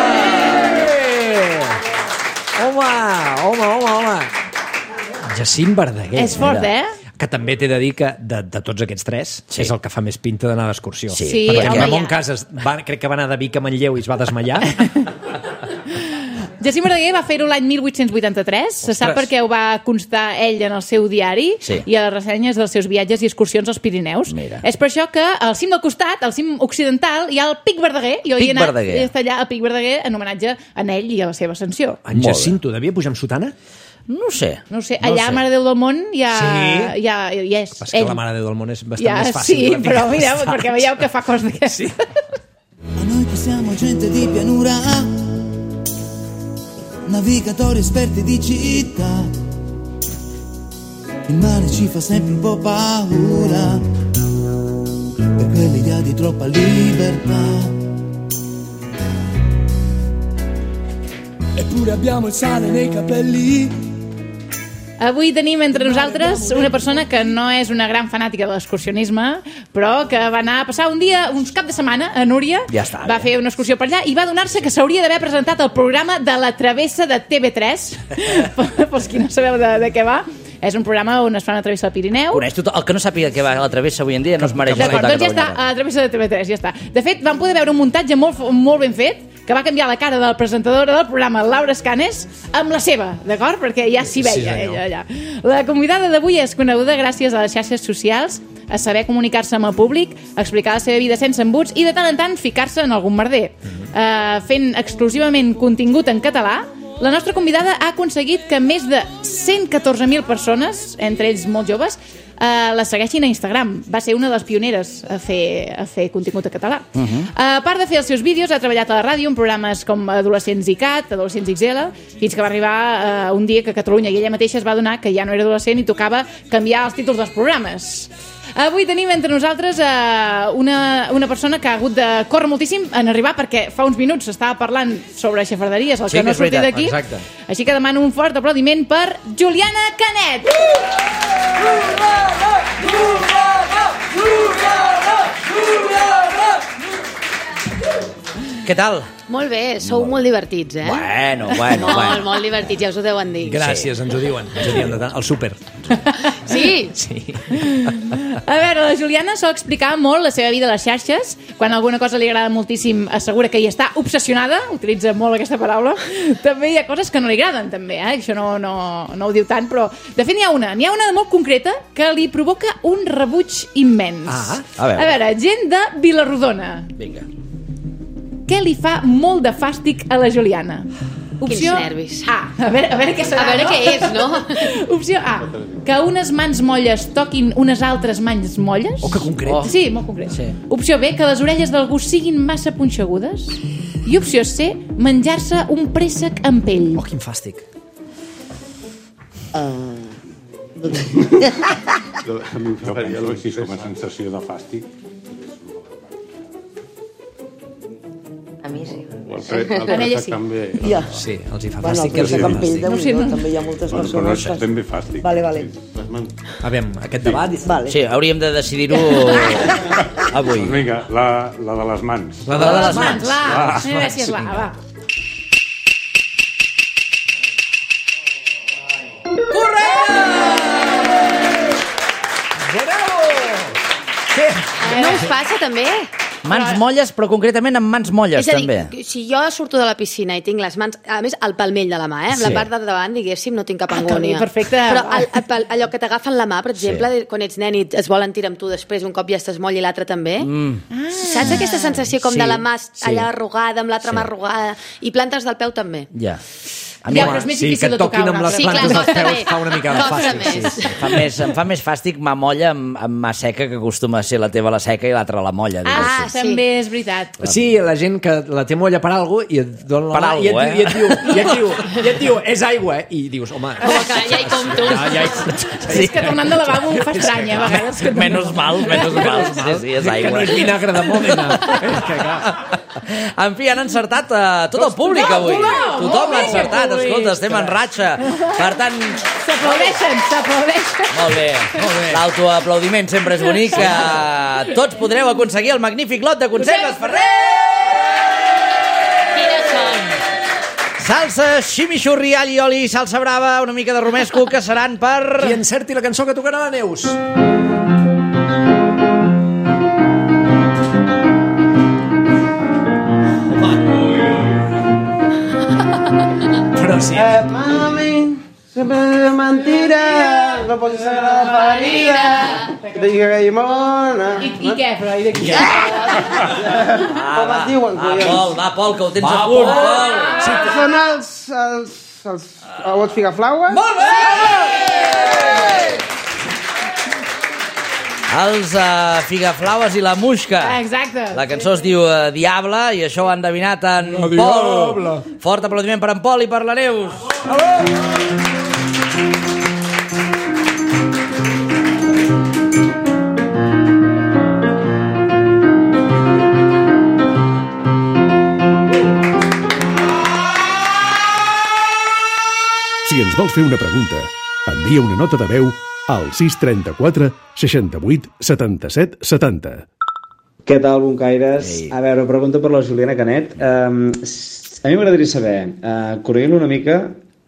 Home. Jacint Verdaguer. És fort, mira. Que també t'he de dir que de tots aquests tres és el que fa més pinta d'anar d'excursió. Sí, perquè home, Ramon ja. Casas crec que va anar de Vic a Manlleu i es va desmaiar. Jacint Verdaguer va fer-ho l'any 1883. Se sap perquè ho va constar ell en el seu diari i a les ressenyes dels seus viatges i excursions als Pirineus. Mira. És per això que al cim del costat, al cim occidental, hi ha el Pic Verdaguer. Jo hi he anat Verdaguer. i està allà el Pic Verdaguer en homenatge a ell i a la seva ascensió. En Jacinto devia pujar amb sotana? No No ho sé. ho sé, allà a Mare de Déu del Món ja és Pas que la Mare de Déu del Món és bastant més fàcil. Sí, però mira, perquè veieu que fa coses d'aquestes. Ma noi che siamo gente di pianura, navigatori esperti di città, il mare ci fa sempre un po' paura per quell'idea di troppa libertà. Eppure abbiamo il sale nei capelli. Avui tenim entre nosaltres una persona que no és una gran fanàtica de l'excursionisme, però que va anar a passar uns cap de setmana a Núria, Ja està, va fer una excursió per allà i va adonar-se que s'hauria d'haver presentat el programa de la Travessa de TV3, pels qui no sabeu de què va. És un programa on es fa una travessa del Pirineu. Coneix tothom. El que no sàpiga què va a la travessa avui en dia no es mereix D'acord, escoltar doncs ja està, a la travessa de TV3, ja està. De fet, vam poder veure un muntatge molt ben fet, que va canviar la cara de la presentadora del programa, Laura Escanes, amb la seva, d'acord? Perquè ja s'hi veia, ella allà. La convidada d'avui és coneguda gràcies a les xarxes socials, a saber comunicar-se amb el públic, a explicar la seva vida sense embuts i de tant en tant ficar-se en algun merder. Fent exclusivament contingut en català, la nostra convidada ha aconseguit que més de 114.000 persones, entre ells molt joves, la segueixin a Instagram. Va ser una de les pioneres a fer contingut en català. A part de fer els seus vídeos, ha treballat a la ràdio en programes com Adolescents ICAT, Adolescents XL, fins que va arribar un dia que a Catalunya i ella mateixa es va adonar que ja no era adolescent i tocava canviar els títols dels programes. Avui tenim entre nosaltres una persona que ha hagut de córrer moltíssim en arribar perquè fa uns minuts estava parlant sobre xafarderies, el que no ha sortit d'aquí. Així que demano un fort aplaudiment per Juliana Canet. Què tal? Molt bé, sou molt divertits, eh? Bueno. Molt divertits, ja us ho deuen dir. Gràcies, ens ho diuen. Al súper. Sí? Sí. A veure, la Juliana sol explicar molt la seva vida a les xarxes. Quan alguna cosa li agrada moltíssim, assegura que hi està obsessionada, utilitza molt aquesta paraula. També hi ha coses que no li agraden, també, Això no ho diu tant, però de fet n'hi ha una de molt concreta que li provoca un rebuig immens. A veure, gent de Vilarrodona. Vinga. Què li fa molt de fàstic a la Juliana? Opció Quins nervis. A. A veure què serà, A veure què és, no? Opció A. Que unes mans molles toquin unes altres mans molles. Oh, que concret. Sí, molt concret. Sí. Opció B. Que les orelles d'algú siguin massa punxegudes. I opció C. Menjar-se un préssec amb pell. Oh, quin fàstic. A mi em faria així com a sensació de fàstic. A mi sí. En ella sí. També. Ja. Sí, els hi fa Bueno, fàstic. el préssec amb pell, No sé, no. també hi ha moltes Però no persones. és ben bé fàstic. Vale. A veure, aquest debat... Vale. Sí, hauríem de decidir-ho avui. Doncs vinga, la de les mans. La de les mans. Gràcies, va. No us passa, també? Mans molles, però concretament amb mans molles, És a dir, també. si jo surto de la piscina i tinc les mans, a més, al palmell de la mà, amb la part de davant, diguéssim, no tinc cap angúnia. perfecte. Però allò que t'agafen la mà, per exemple, quan ets nen i es volen tirar amb tu després, un cop ja estàs moll i l'altre també, saps aquesta sensació com de la mà allà arrugada, amb l'altra mà arrugada, i plantes del peu també? Ja. Ja, però és més difícil de tocar que et toquin amb les plantes dels peus fa una mica fàstic. Em fa més fàstic mà molla amb mà seca, que acostuma a ser la teva la seca i l'altra la molla. També és veritat. Sí, la gent que la té molla per alguna cosa i et dona la mà i et diu, és aigua, i dius, home... Que ja hi compto. És que tornant de lavabo em fa estrany, a vegades. Menos mal. Sí, és aigua. Que no és vinagre de mòdena. En fi, han encertat tot el públic avui. Tothom l'ha encertat, escolta, estem en ratxa. Per tant... S'aplaudeixen. Molt bé. L'autoaplaudiment sempre és bonic. Tots podreu aconseguir el magnífic lot de conserves Ferrer! Quines són? Salsa, ximixurri, alli, oli, salsa brava, una mica de romesco, que seran per... Qui encerti la cançó que tocarà la Neus. Però sí. Mami, sempre és mentira, no pots ser la ferida, que te diga que hi mona. I què, però? I de qui? Com es diuen, collons? Va, Pol, que ho tens a punt, Pol. Són els vols figaflaues? Molt bé! Els Figaflaues i la Muixca. Exacte. La cançó es diu Diable, i això ho han endevinat en Pol. Fort aplaudiment per en Pol i per la Neus. Si ens vols fer una pregunta, envia una nota de veu al 634 68 77 70. Què tal, boncaires? A veure, pregunta per la Juliana Canet. A mi m'agradaria saber, corrent una mica,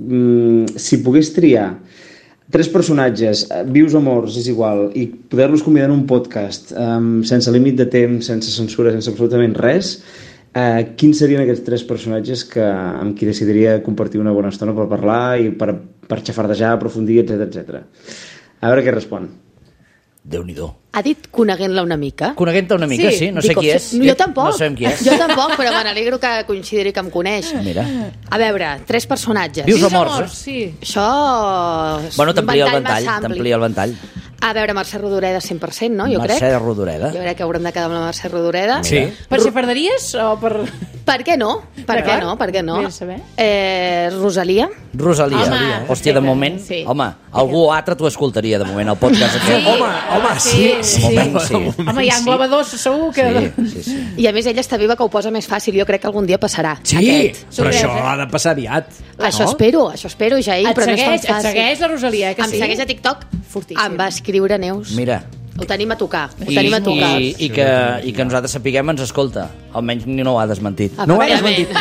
si pogués triar 3 personatges, vius o morts, és igual, i poder-los convidar en un podcast, sense límit de temps, sense censura, sense absolutament res, quins serien aquests 3 personatges amb qui decidiria compartir una bona estona per parlar i per xafardejar, aprofundir, etc. A veure què respon. Déu-n'hi-do. Ha dit coneguent-la una mica? Coneguent-la una mica, sí. No sé qui és. Jo tampoc. No sabem qui és. Jo tampoc, però me n'alegro que consideri que em coneix. Mira. A veure, 3 personatges. Vius o morts, sí. Això... Bueno, t'amplia el ventall. A veure, Mercè Rodoreda 100%, no? Jo crec. Mercè Rodoreda. Jo crec que haurem de quedar amb la Mercè Rodoreda. Sí. Per xafarderies o per... Per què no? Per què no? Rosalia. Hòstia, de moment, home, algú altre t'ho escoltaria, de moment, el podcast aquest. Home, sí. Home, hi ha englobadors, segur que... Sí. I a més, ella està viva, que ho posa més fàcil. Jo crec que algun dia passarà. Sí, però això ha de passar aviat. Això espero, Jair, però no és tan fàcil. Et segueix la Rosalia, que sí? Em segueix a TikTok. Em va escriure, Neus. Mira. Ho tenim a tocar. I que nosaltres sapiguem ens escolta. Almenys no ho ha desmentit. No ho ha desmentit.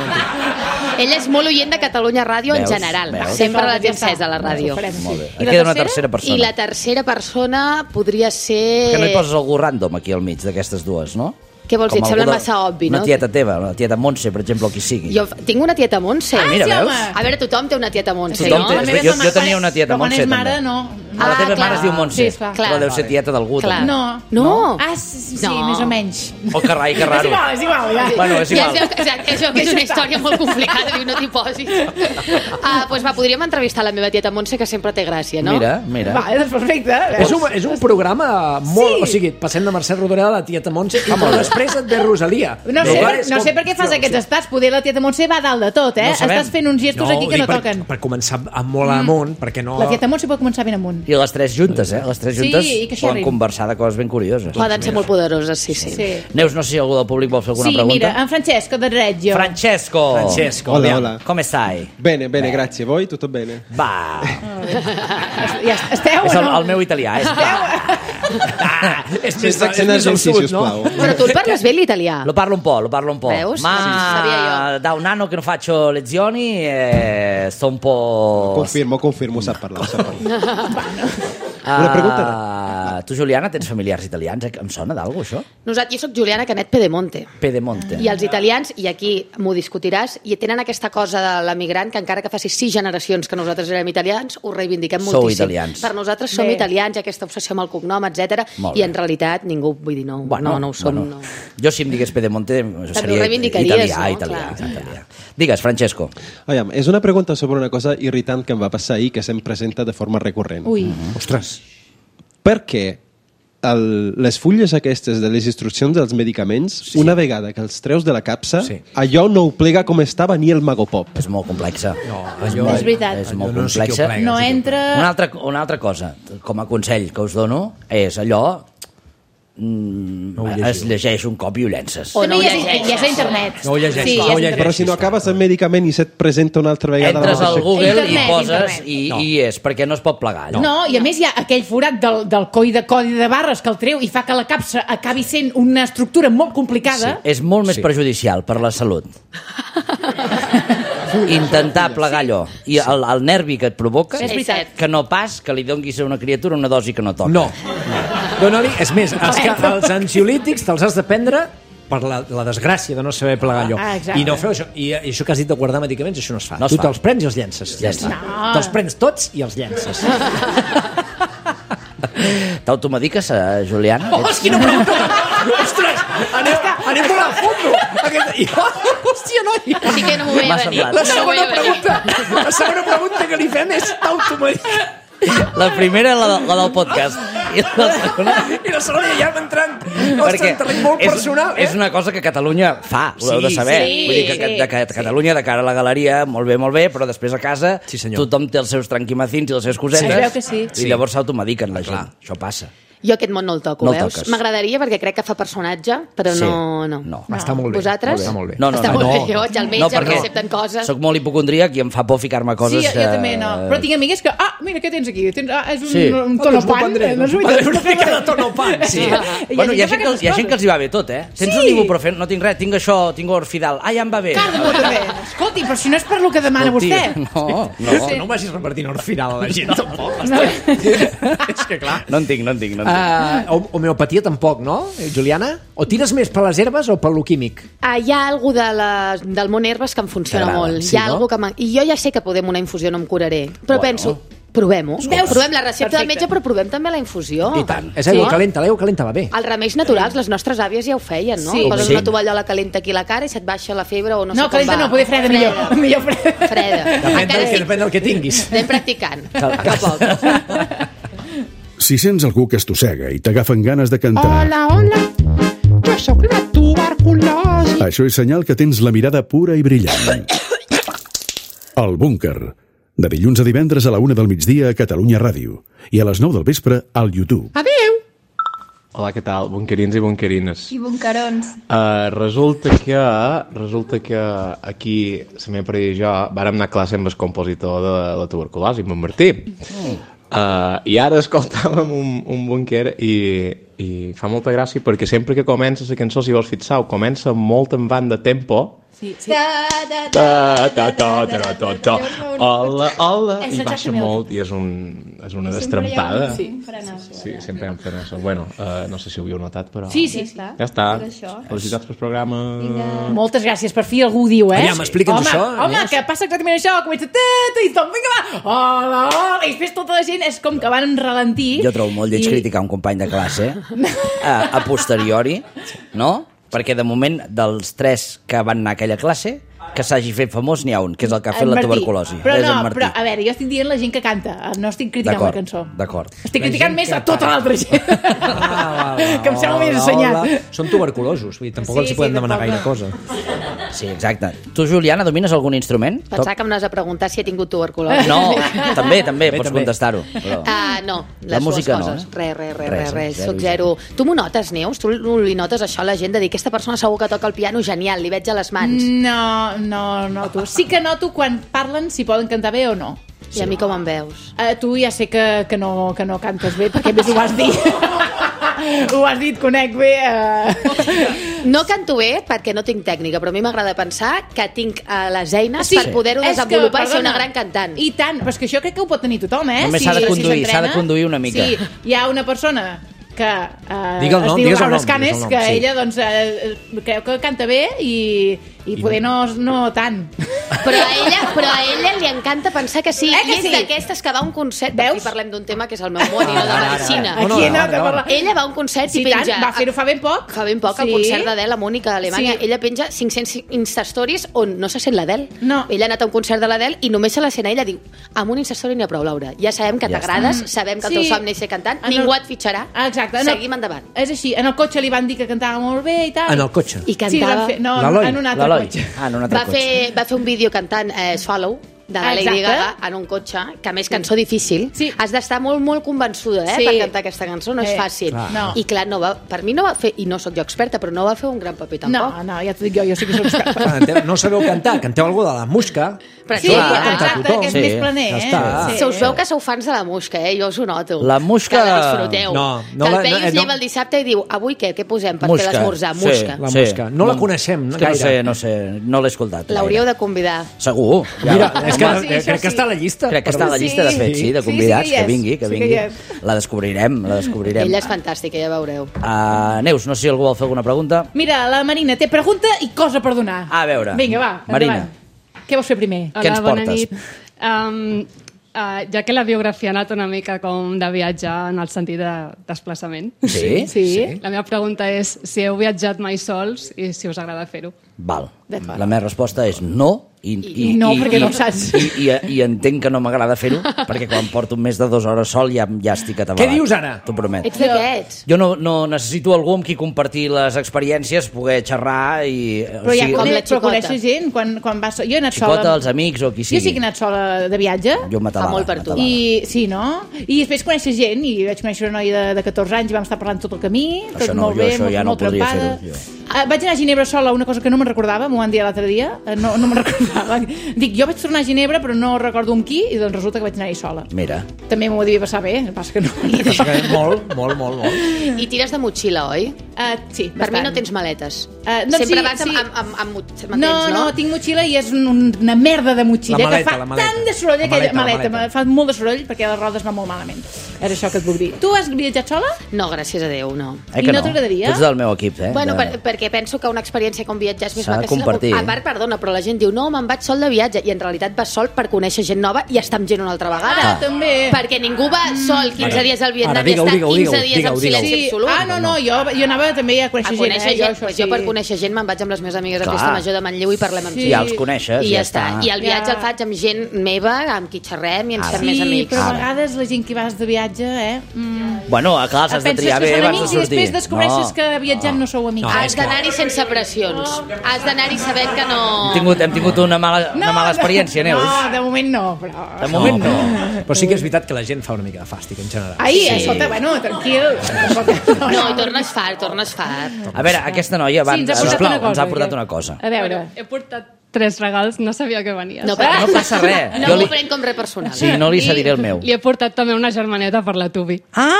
Ell és molt oient de Catalunya Ràdio en general. Sempre l'ha encès a la ràdio. Molt bé. Queda una tercera persona. I la tercera persona podria ser... Que no hi poses algú random aquí al mig d'aquestes dues, no? Què vols dir? Et sembla massa obvi, no? Una tieta teva, una tieta Montse, per exemple, o qui sigui. Jo tinc una tieta Montse. Mira, veus? A veure, tothom té una tieta Montse, no? Jo tenia una tieta Montse, també. Però quan és mare, no. La teva mare es diu Montse, però deu ser tieta d'algú. No. Sí, més o menys. Oh, que rai, que raro. És igual, ja. Bueno, és igual. És una història molt complicada, diu, no t'hi posis. Doncs va, podríem entrevistar la meva tieta Montse, que sempre té gràcia, no? Mira. Va, és perfecte. És un programa molt... O sigui, passem de Mercè Rodoreda a la tieta Montse i després et ve Rosalia. No sé per què fas aquests estats. Poder la tieta Montse va dalt de tot, eh? Estàs fent uns gestos aquí que no toquen. Per començar molt amunt, perquè no... La tieta Montse pot començar ben amunt. I les 3 juntes, Les 3 juntes poden conversar de coses ben curioses. Poden ser molt poderoses, sí. Neus, no sé si algú del públic vol fer alguna pregunta. Sí, mira, en Francesco de Reggio. Francesco. Hola. Come stai? Bene, grazie. Voi tutto bene? Va. Esteu És el meu italià, És més argentí, sisplau. Però tu el parles bé l'italià. Lo parlo un po'. Veus? Ma da un anno che non faccio lezioni sto un po'... Confermo, sa parlare. Una pregunta? Tu, Juliana, tens familiars italians? Em sona d'alguna això? Jo soc Juliana Canet Pedemonte. Pedemonte. I els italians, i aquí m'ho discutiràs, i tenen aquesta cosa de l'emigrant que encara que faci 6 generacions que nosaltres érem italians, ho reivindiquem Sou moltíssim. italians. Per nosaltres som italians, aquesta obsessió amb el cognom, etc. I en realitat ningú, vull dir, no ho som. No. Jo si em digués Pedemonte seria italià. Digues, Francesco. Aviam, és una pregunta sobre una cosa irritant que em va passar ahir que se'm presenta de forma recurrent. Ui. Ostres. Per què les fulles aquestes de les instruccions dels medicaments, una vegada que els treus de la capsa, allò no ho plega com estava ni el Magopop? És molt complexa. És veritat. És molt complexa. No entra... Una altra cosa, com a consell que us dono, és allò... es llegeix un cop i ho llences. O no ho llegeix. Ja és a internet. No ho llegeix. Però si no acabes el medicament i se't presenta una altra vegada... Entres al Google i poses i és, perquè no es pot plegar. No, i a més hi ha aquell forat del codi de barres que el treu i fa que la capsa acabi sent una estructura molt complicada. És molt més perjudicial per la salut intentar plegar allò i el nervi que et provoca que no pas que li donguis a una criatura una dosi que no toca. No. Dóna-li, és més, els ansiolítics te'ls has de prendre per la desgràcia de no saber plegar allò. I no feu això. I això que has dit de guardar medicaments, això no es fa. Tu te'ls prens i els llences. Te'ls prens tots i els llences. T'automediques, Juliana? Quina pregunta! Ostres! Anem molt a fondo! Hòstia, noi! Així que no m'ho veia venir. La segona pregunta que li fem és t'automediques. La primera, la del podcast. I la segona ja m'entrant. Ostres, un terreny molt personal. És una cosa que Catalunya fa, ho heu de saber. Vull dir que Catalunya, de cara a la galeria, molt bé, però després a casa tothom té els seus tranquimacins i les seves cosetes i llavors s'automediquen la gent. Això passa. Jo aquest món no el toco, veus? M'agradaria perquè crec que fa personatge, però no. Està molt bé. Vosaltres? Està molt bé. Està molt bé. Jo vaig al metge, em recepten coses. Soc molt hipocondríac i em fa por ficar-me coses... Sí, jo també no. Però tinc amigues que... mira, què tens aquí? És un tonopan. Una mica de tonopan. Bueno, hi ha gent que els hi va bé tot, eh? Tens un ibuprofèn? No tinc res, tinc això, tinc Orfidal. Ja em va bé. Cardamó també. Escolti, però si no és per lo que demana vostè. No. No vagis repartint Orfidal a la gent, tampoc. És que clar. No en tinc. Homeopatia tampoc, no, Juliana? O tires més per les herbes o per lo químic? Hi ha alguna del món herbes que em funciona molt. Hi ha alguna que i jo ja sé que podem una infusió no em curaré, però penso, provem-ho. Provem la recepta del metge, però provem també la infusió. I tant. És aigua calenta, l'aigua calenta va bé. Els remeis naturals, les nostres àvies ja ho feien, no? Poses una tovallola calenta aquí a la cara i se't baixa la febre o no sé com va. No, calenta no, poder freda millor. Freda. Depèn del que tinguis. Anem practicant. A poc. Si sents algú que estossega i t'agafen ganes de cantar... Hola, jo sóc la tuberculosi. Això és senyal que tens la mirada pura i brillant. El Búnquer, de dilluns a divendres a la 1 del migdia a Catalunya Ràdio i a les 9 del vespre al YouTube. Adéu! Hola, què tal, bunquerins i bunquerines? I bunquerons. Resulta que aquí, la meva parella i jo, vàrem anar a classe amb el compositor de la tuberculosi, amb en Martí. I ara escoltàvem un búnquer i fa molta gràcia perquè sempre que comença la cançó, si vols fixar, comença molt en banda tempo. Sí. Hola, i baixa molt i és una destrampada. Sí, sempre hem fet això. Bueno, no sé si ho havíeu notat, però... Sí. Ja està. Felicitats pel programa. Moltes gràcies, per fi algú ho diu, eh? Aviam, explica'ns això. Home, que passa exactament això, comença i tothom, vinga, va, hola, i després tota la gent és com que van en ralentí. Jo trobo molt lleig criticar un company de classe a posteriori, no? Perquè de moment dels 3 que van anar a aquella classe que s'hagi fet famós n'hi ha un, que és el que ha fet la tuberculosi. Però a veure, jo estic dient la gent que canta, no estic criticant la cançó. D'acord. Estic criticant més a tota l'altra gent. Que em sembla més assenyat. Són tuberculosos, vull dir, tampoc els hi podem demanar gaire cosa. Sí, exacte. Tu, Juliana, domines algun instrument? Pensava que em anaves a preguntar si he tingut tuberculosi. No, també, pots contestar-ho. No, les dues coses. Res. Soc zero. Tu m'ho notes, Neus? Tu li notes això a la gent de dir aquesta persona segur que toca el piano genial, li veig a les mans. No noto. Sí que noto quan parlen si poden cantar bé o no. I a mi com em veus? Tu ja sé que no cantes bé, perquè més ho vas dir. Ho has dit, conec bé. No canto bé perquè no tinc tècnica, però a mi m'agrada pensar que tinc les eines per poder-ho desenvolupar i ser una gran cantant. I tant, però és que això crec que ho pot tenir tothom, eh? Només s'ha de conduir una mica. Sí, hi ha una persona que es diu Laura Escanes, que ella doncs, creu que canta bé i poder no tant. Però a ella li encanta pensar que sí. I és d'aquestes que va a un concert. Veus? Aquí parlem d'un tema que és el meu món i no de medicina. Ella va a un concert i penja... Va fer-ho fa ben poc. Fa ben poc, al concert d'Adele a Múnich, a Alemanya. Ella penja 500 Instastories on no se sent l'Adele. Ella ha anat a un concert de l'Adele i només se la sent ella. Diu, amb un Instastory n'hi ha prou, Laura. Ja sabem que t'agrades, sabem que el teu somni és ser cantant, ningú et fitxarà. Exacte. Seguim endavant. És així. En el cotxe li van dir que cantava molt bé i tal. En el cotxe? I cantava... en un altre cotxe. Va fer un vídeo cantant Swallow de la Lady Gaga en un cotxe, que a més cançó difícil. Has d'estar molt, molt convençuda per cantar aquesta cançó, no és fàcil. I clar, per mi no va fer, i no sóc jo experta, però no va fer un gran paper tampoc. No, ja t'ho dic jo sí que soc experta. No sabeu cantar, canteu alguna de la Musca. Sí, exacte, que és més planer. Se us veu que sou fans de la Musca, jo us ho noto. La Musca... Que la disfruteu. Que el Peyu es lleva el dissabte i diu, avui què posem per fer l'esmorzar? Musca. La Musca. No la coneixem gaire. No sé, no l'he escoltat. L'hauríeu de convidar. Segur. Mira, crec que està a la llista. Crec que està a la llista, de fet, sí, de convidats, que vingui. La descobrirem. Ella és fantàstica, ja veureu. Neus, no sé si algú vol fer alguna pregunta. Mira, la Marina té pregunta i cosa per donar. A veure. Vinga, va, Marina. Què vols fer primer? Què ens portes? Bona nit. Ja que la biografia ha anat una mica com de viatjar en el sentit de desplaçament. Sí? La meva pregunta és si heu viatjat mai sols i si us agrada fer-ho. Val. La meva resposta és no. I no, perquè no ho saps. I entenc que no m'agrada fer-ho, perquè quan porto més de 2 hores sol ja estic atabalat. Què dius ara? T'ho prometo. Ets d'aquests. Jo no necessito algú amb qui compartir les experiències, poder xerrar i... Però ja però coneixes gent quan vas... Jo he anat sola. Xicota, els amics o qui sigui. Jo sí que he anat sola de viatge. Jo m'atalava. Fa molt per tu. Sí, no? I després coneixes gent, i vaig conèixer una noia de 14 anys i vam estar parlant tot el camí, tot molt bé, molt trempada. Vaig anar a Ginebra sola, una cosa que no me'n recordava, m'ho van dir l'altre dia, no me'n recordava. Dic, jo vaig tornar a Ginebra, però no recordo amb qui, i doncs resulta que vaig anar-hi sola. Mira. També m'ho devia passar bé, passa que no. Molt. I tires de motxilla, oi? Sí, bastant. Per mi no tens maletes. Sempre vas amb motxilla, no, tinc motxilla i és una merda de motxilla que fa tant de soroll aquella maleta. Fa molt de soroll perquè les rodes van molt malament. Era això que et puc dir. Tu has viatjat sola? No, gràcies a Déu, no. I no t'agradaria? Tu ets del meu equip, Bueno, perquè penso que una experiència com viatjar és més maca. Compartir. A part, perdona, però la gent diu, no, me'n vaig sol de viatge, i en realitat vas sol per conèixer gent nova i estar amb gent una altra vegada. També. Perquè ningú va sol 15 dies al Vietnam i estar 15 dies en silenci absolut. No, jo anava també a conèixer gent. Jo per conèixer gent me'n vaig amb les meves amigues a Festa Major de Manlleu i parlem amb gent. Ja els coneixes. I ja està. I el viatge el faig amb gent meva, amb qui xerrem i ens fem més amics. Sí, però a vegades la gent que vas de viatge, Bueno, clar, has de triar bé abans de sortir. I després descobreixes que viatjant no sou amics. Has d'anar-hi sense pressions. Has d'anar-hi sabent que no... Hem tingut una mala experiència, Neus. No, de moment no, però... De moment no. Però sí que és veritat que la gent fa una mica de fàstic, en general. Escolta, bueno, tranquil. No, i tornes fart. A veure, aquesta noia ens ha portat una cosa. A veure. He portat 3 regals, no sabia que venies. No passa res. No m'ho prenc com res personal. Sí, no li cediré el meu. Li he portat també una germaneta per la Tubi.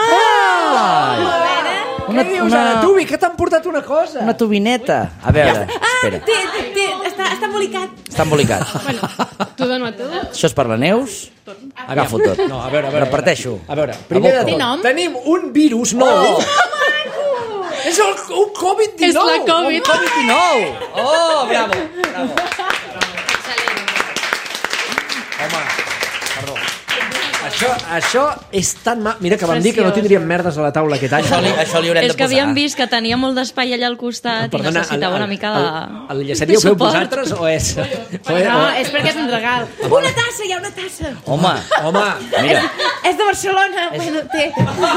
Què dius ara, Tubi? Que t'han portat una cosa? Una tubineta. A veure, espera. Està embolicat. Està embolicat. T'ho dono a tu. Això és per la Neus. Agafo tot. No, a veure. Reparteixo. A veure, primer de tot, tenim un virus nou. És un Covid-19. És la Covid. Un Covid-19. Oh, bravo. Home, perdó. Això és tan mal... Mira que vam dir que no tindríem merdes a la taula aquest any. Això li haurem de posar. És que havíem vist que tenia molt d'espai allà al costat i necessitava una mica de... El llaceria ho feu vosaltres o és... No, és perquè és un regal. Una tassa, hi ha una tassa. Home, mira. És de Barcelona. Bueno, té.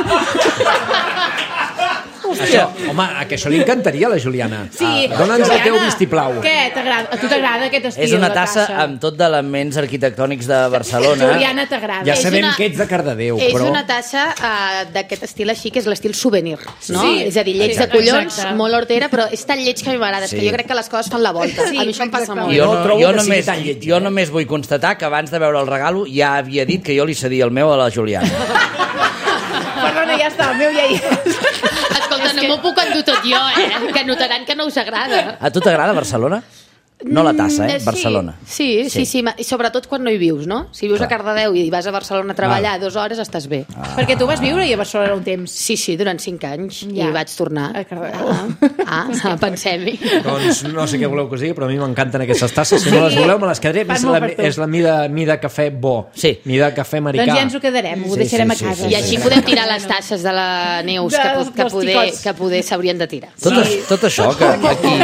Home, que això li encantaria a la Juliana. Sí. Dóna'ns el teu vistiplau. Què? A tu t'agrada aquest estil? És una tassa amb tot d'elements arquitectònics de Barcelona. Juliana, t'agrada. Ja sabem que ets de Cardedeu, és però... És una tassa d'aquest estil així, que és l'estil souvenir, no? Sí. És a dir, lleig de collons, molt hortera, però és tan lleig que a mi m'agrada. És que jo crec que les coses fan la volta. A mi això em passa molt. Jo només vull constatar que abans de veure el regalo ja havia dit que jo li cedia el meu a la Juliana. Perdona, ja està, el meu ja hi és. Escolta, no m'ho puc endur tot jo, que notaran que no us agrada. A tu t'agrada Barcelona? No la tassa, Barcelona. Sí. I sobretot quan no hi vius, no? Si vius a Cardedeu i vas a Barcelona a treballar 2 hores, estàs bé. Perquè tu vas viure a Barcelona un temps. Sí, durant 5 anys. I vaig tornar. A Cardedeu. Pensem-hi. Doncs no sé què voleu que us digui, però a mi m'encanten aquestes tasses. Si no les voleu, me les quedaré. És la mida cafè bo. Sí. Mida cafè americà. Doncs ja ens ho quedarem, ho deixarem a casa. I així podem tirar les tasses de la Neus que poder s'haurien de tirar. Tot això que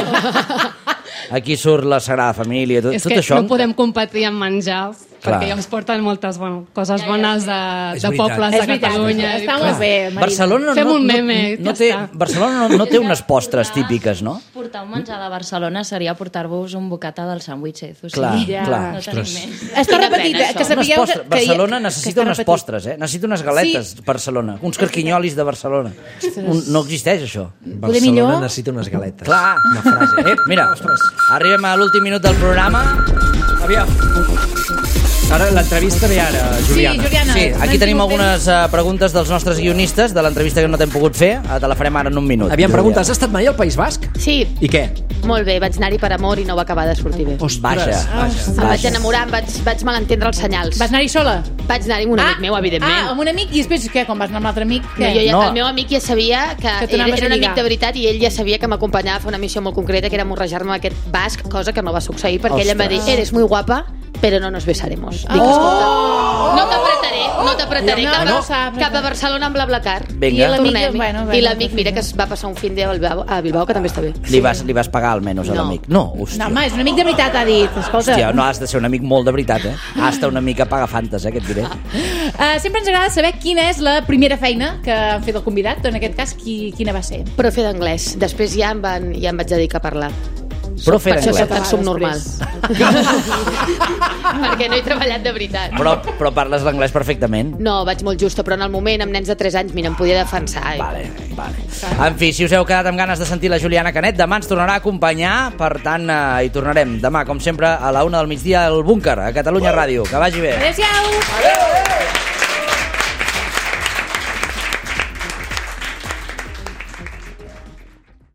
aquí surt la Sagrada Família, tot això... És que no podem competir en menjar, perquè ja ens porten moltes coses bones de pobles de Catalunya. Està molt bé, Marina. Barcelona fem un meme, Barcelona no té unes postres típiques, no? Portar un menjar de Barcelona seria portar-vos un bocata del sàndwitxez. Clar. No tenim més. Està repetit, que sapigueu... Barcelona necessita unes postres, necessita unes galetes, Barcelona, uns carquinyolis de Barcelona. No existeix, això. Barcelona necessita unes galetes. Clar. Una frase. Mira, arribem a l'últim minut del programa. Aviam. Ara l'entrevista ve ara, Juliana. Sí, Juliana. Sí, aquí tenim algunes preguntes dels nostres guionistes de l'entrevista que no t'hem pogut fer. Te la farem ara en un minut. Aviam, pregunta, has estat mai al País Basc? Sí. I què? Molt bé, vaig anar-hi per amor i no va acabar de sortir bé. Vaja. Em vaig enamorar, vaig malentendre els senyals. Vas anar-hi sola? Vaig anar-hi amb un amic meu, evidentment. Amb un amic? I després què, quan vas anar amb l'altre amic? El meu amic ja sabia que era un amic de veritat i ell ja sabia que m'acompanyava a fer una missió molt concreta, que era morrejar-me aquest basc, cosa que no va succeir, perquè ell em va dir, eres muy guapa, pero no nos besaremos. Dic, escolta, no t'apretaré cap a Barcelona amb BlaBlaCar. Vinga. I l'amic, mira que es va passar un fin de a Bilbao, que també està bé. Li vas pagar almenys a l'amic? No, hòstia. No, home, és un amic de veritat, ha dit. Escolta. Hòstia, no has de ser un amic molt de veritat, Hasta una mica paga fantes, que et diré. Sempre ens agrada saber quina és la primera feina que han fet el convidat. En aquest cas, quina va ser? Profe d'anglès. Després ja em vaig dedicar a parlar. Profe d'anglès. Soc tan subnormal. Perquè no he treballat de veritat. Però parles l'anglès perfectament. No, vaig molt justa, però en el moment, amb nens de 3 anys, mira, em podia defensar. Vale. En fi, si us heu quedat amb ganes de sentir la Juliana Canet, demà ens tornarà a acompanyar, per tant, hi tornarem demà, com sempre, a la 1 del migdia al Búnquer, a Catalunya Ràdio. Que vagi bé. Adéu-siau. Adéu.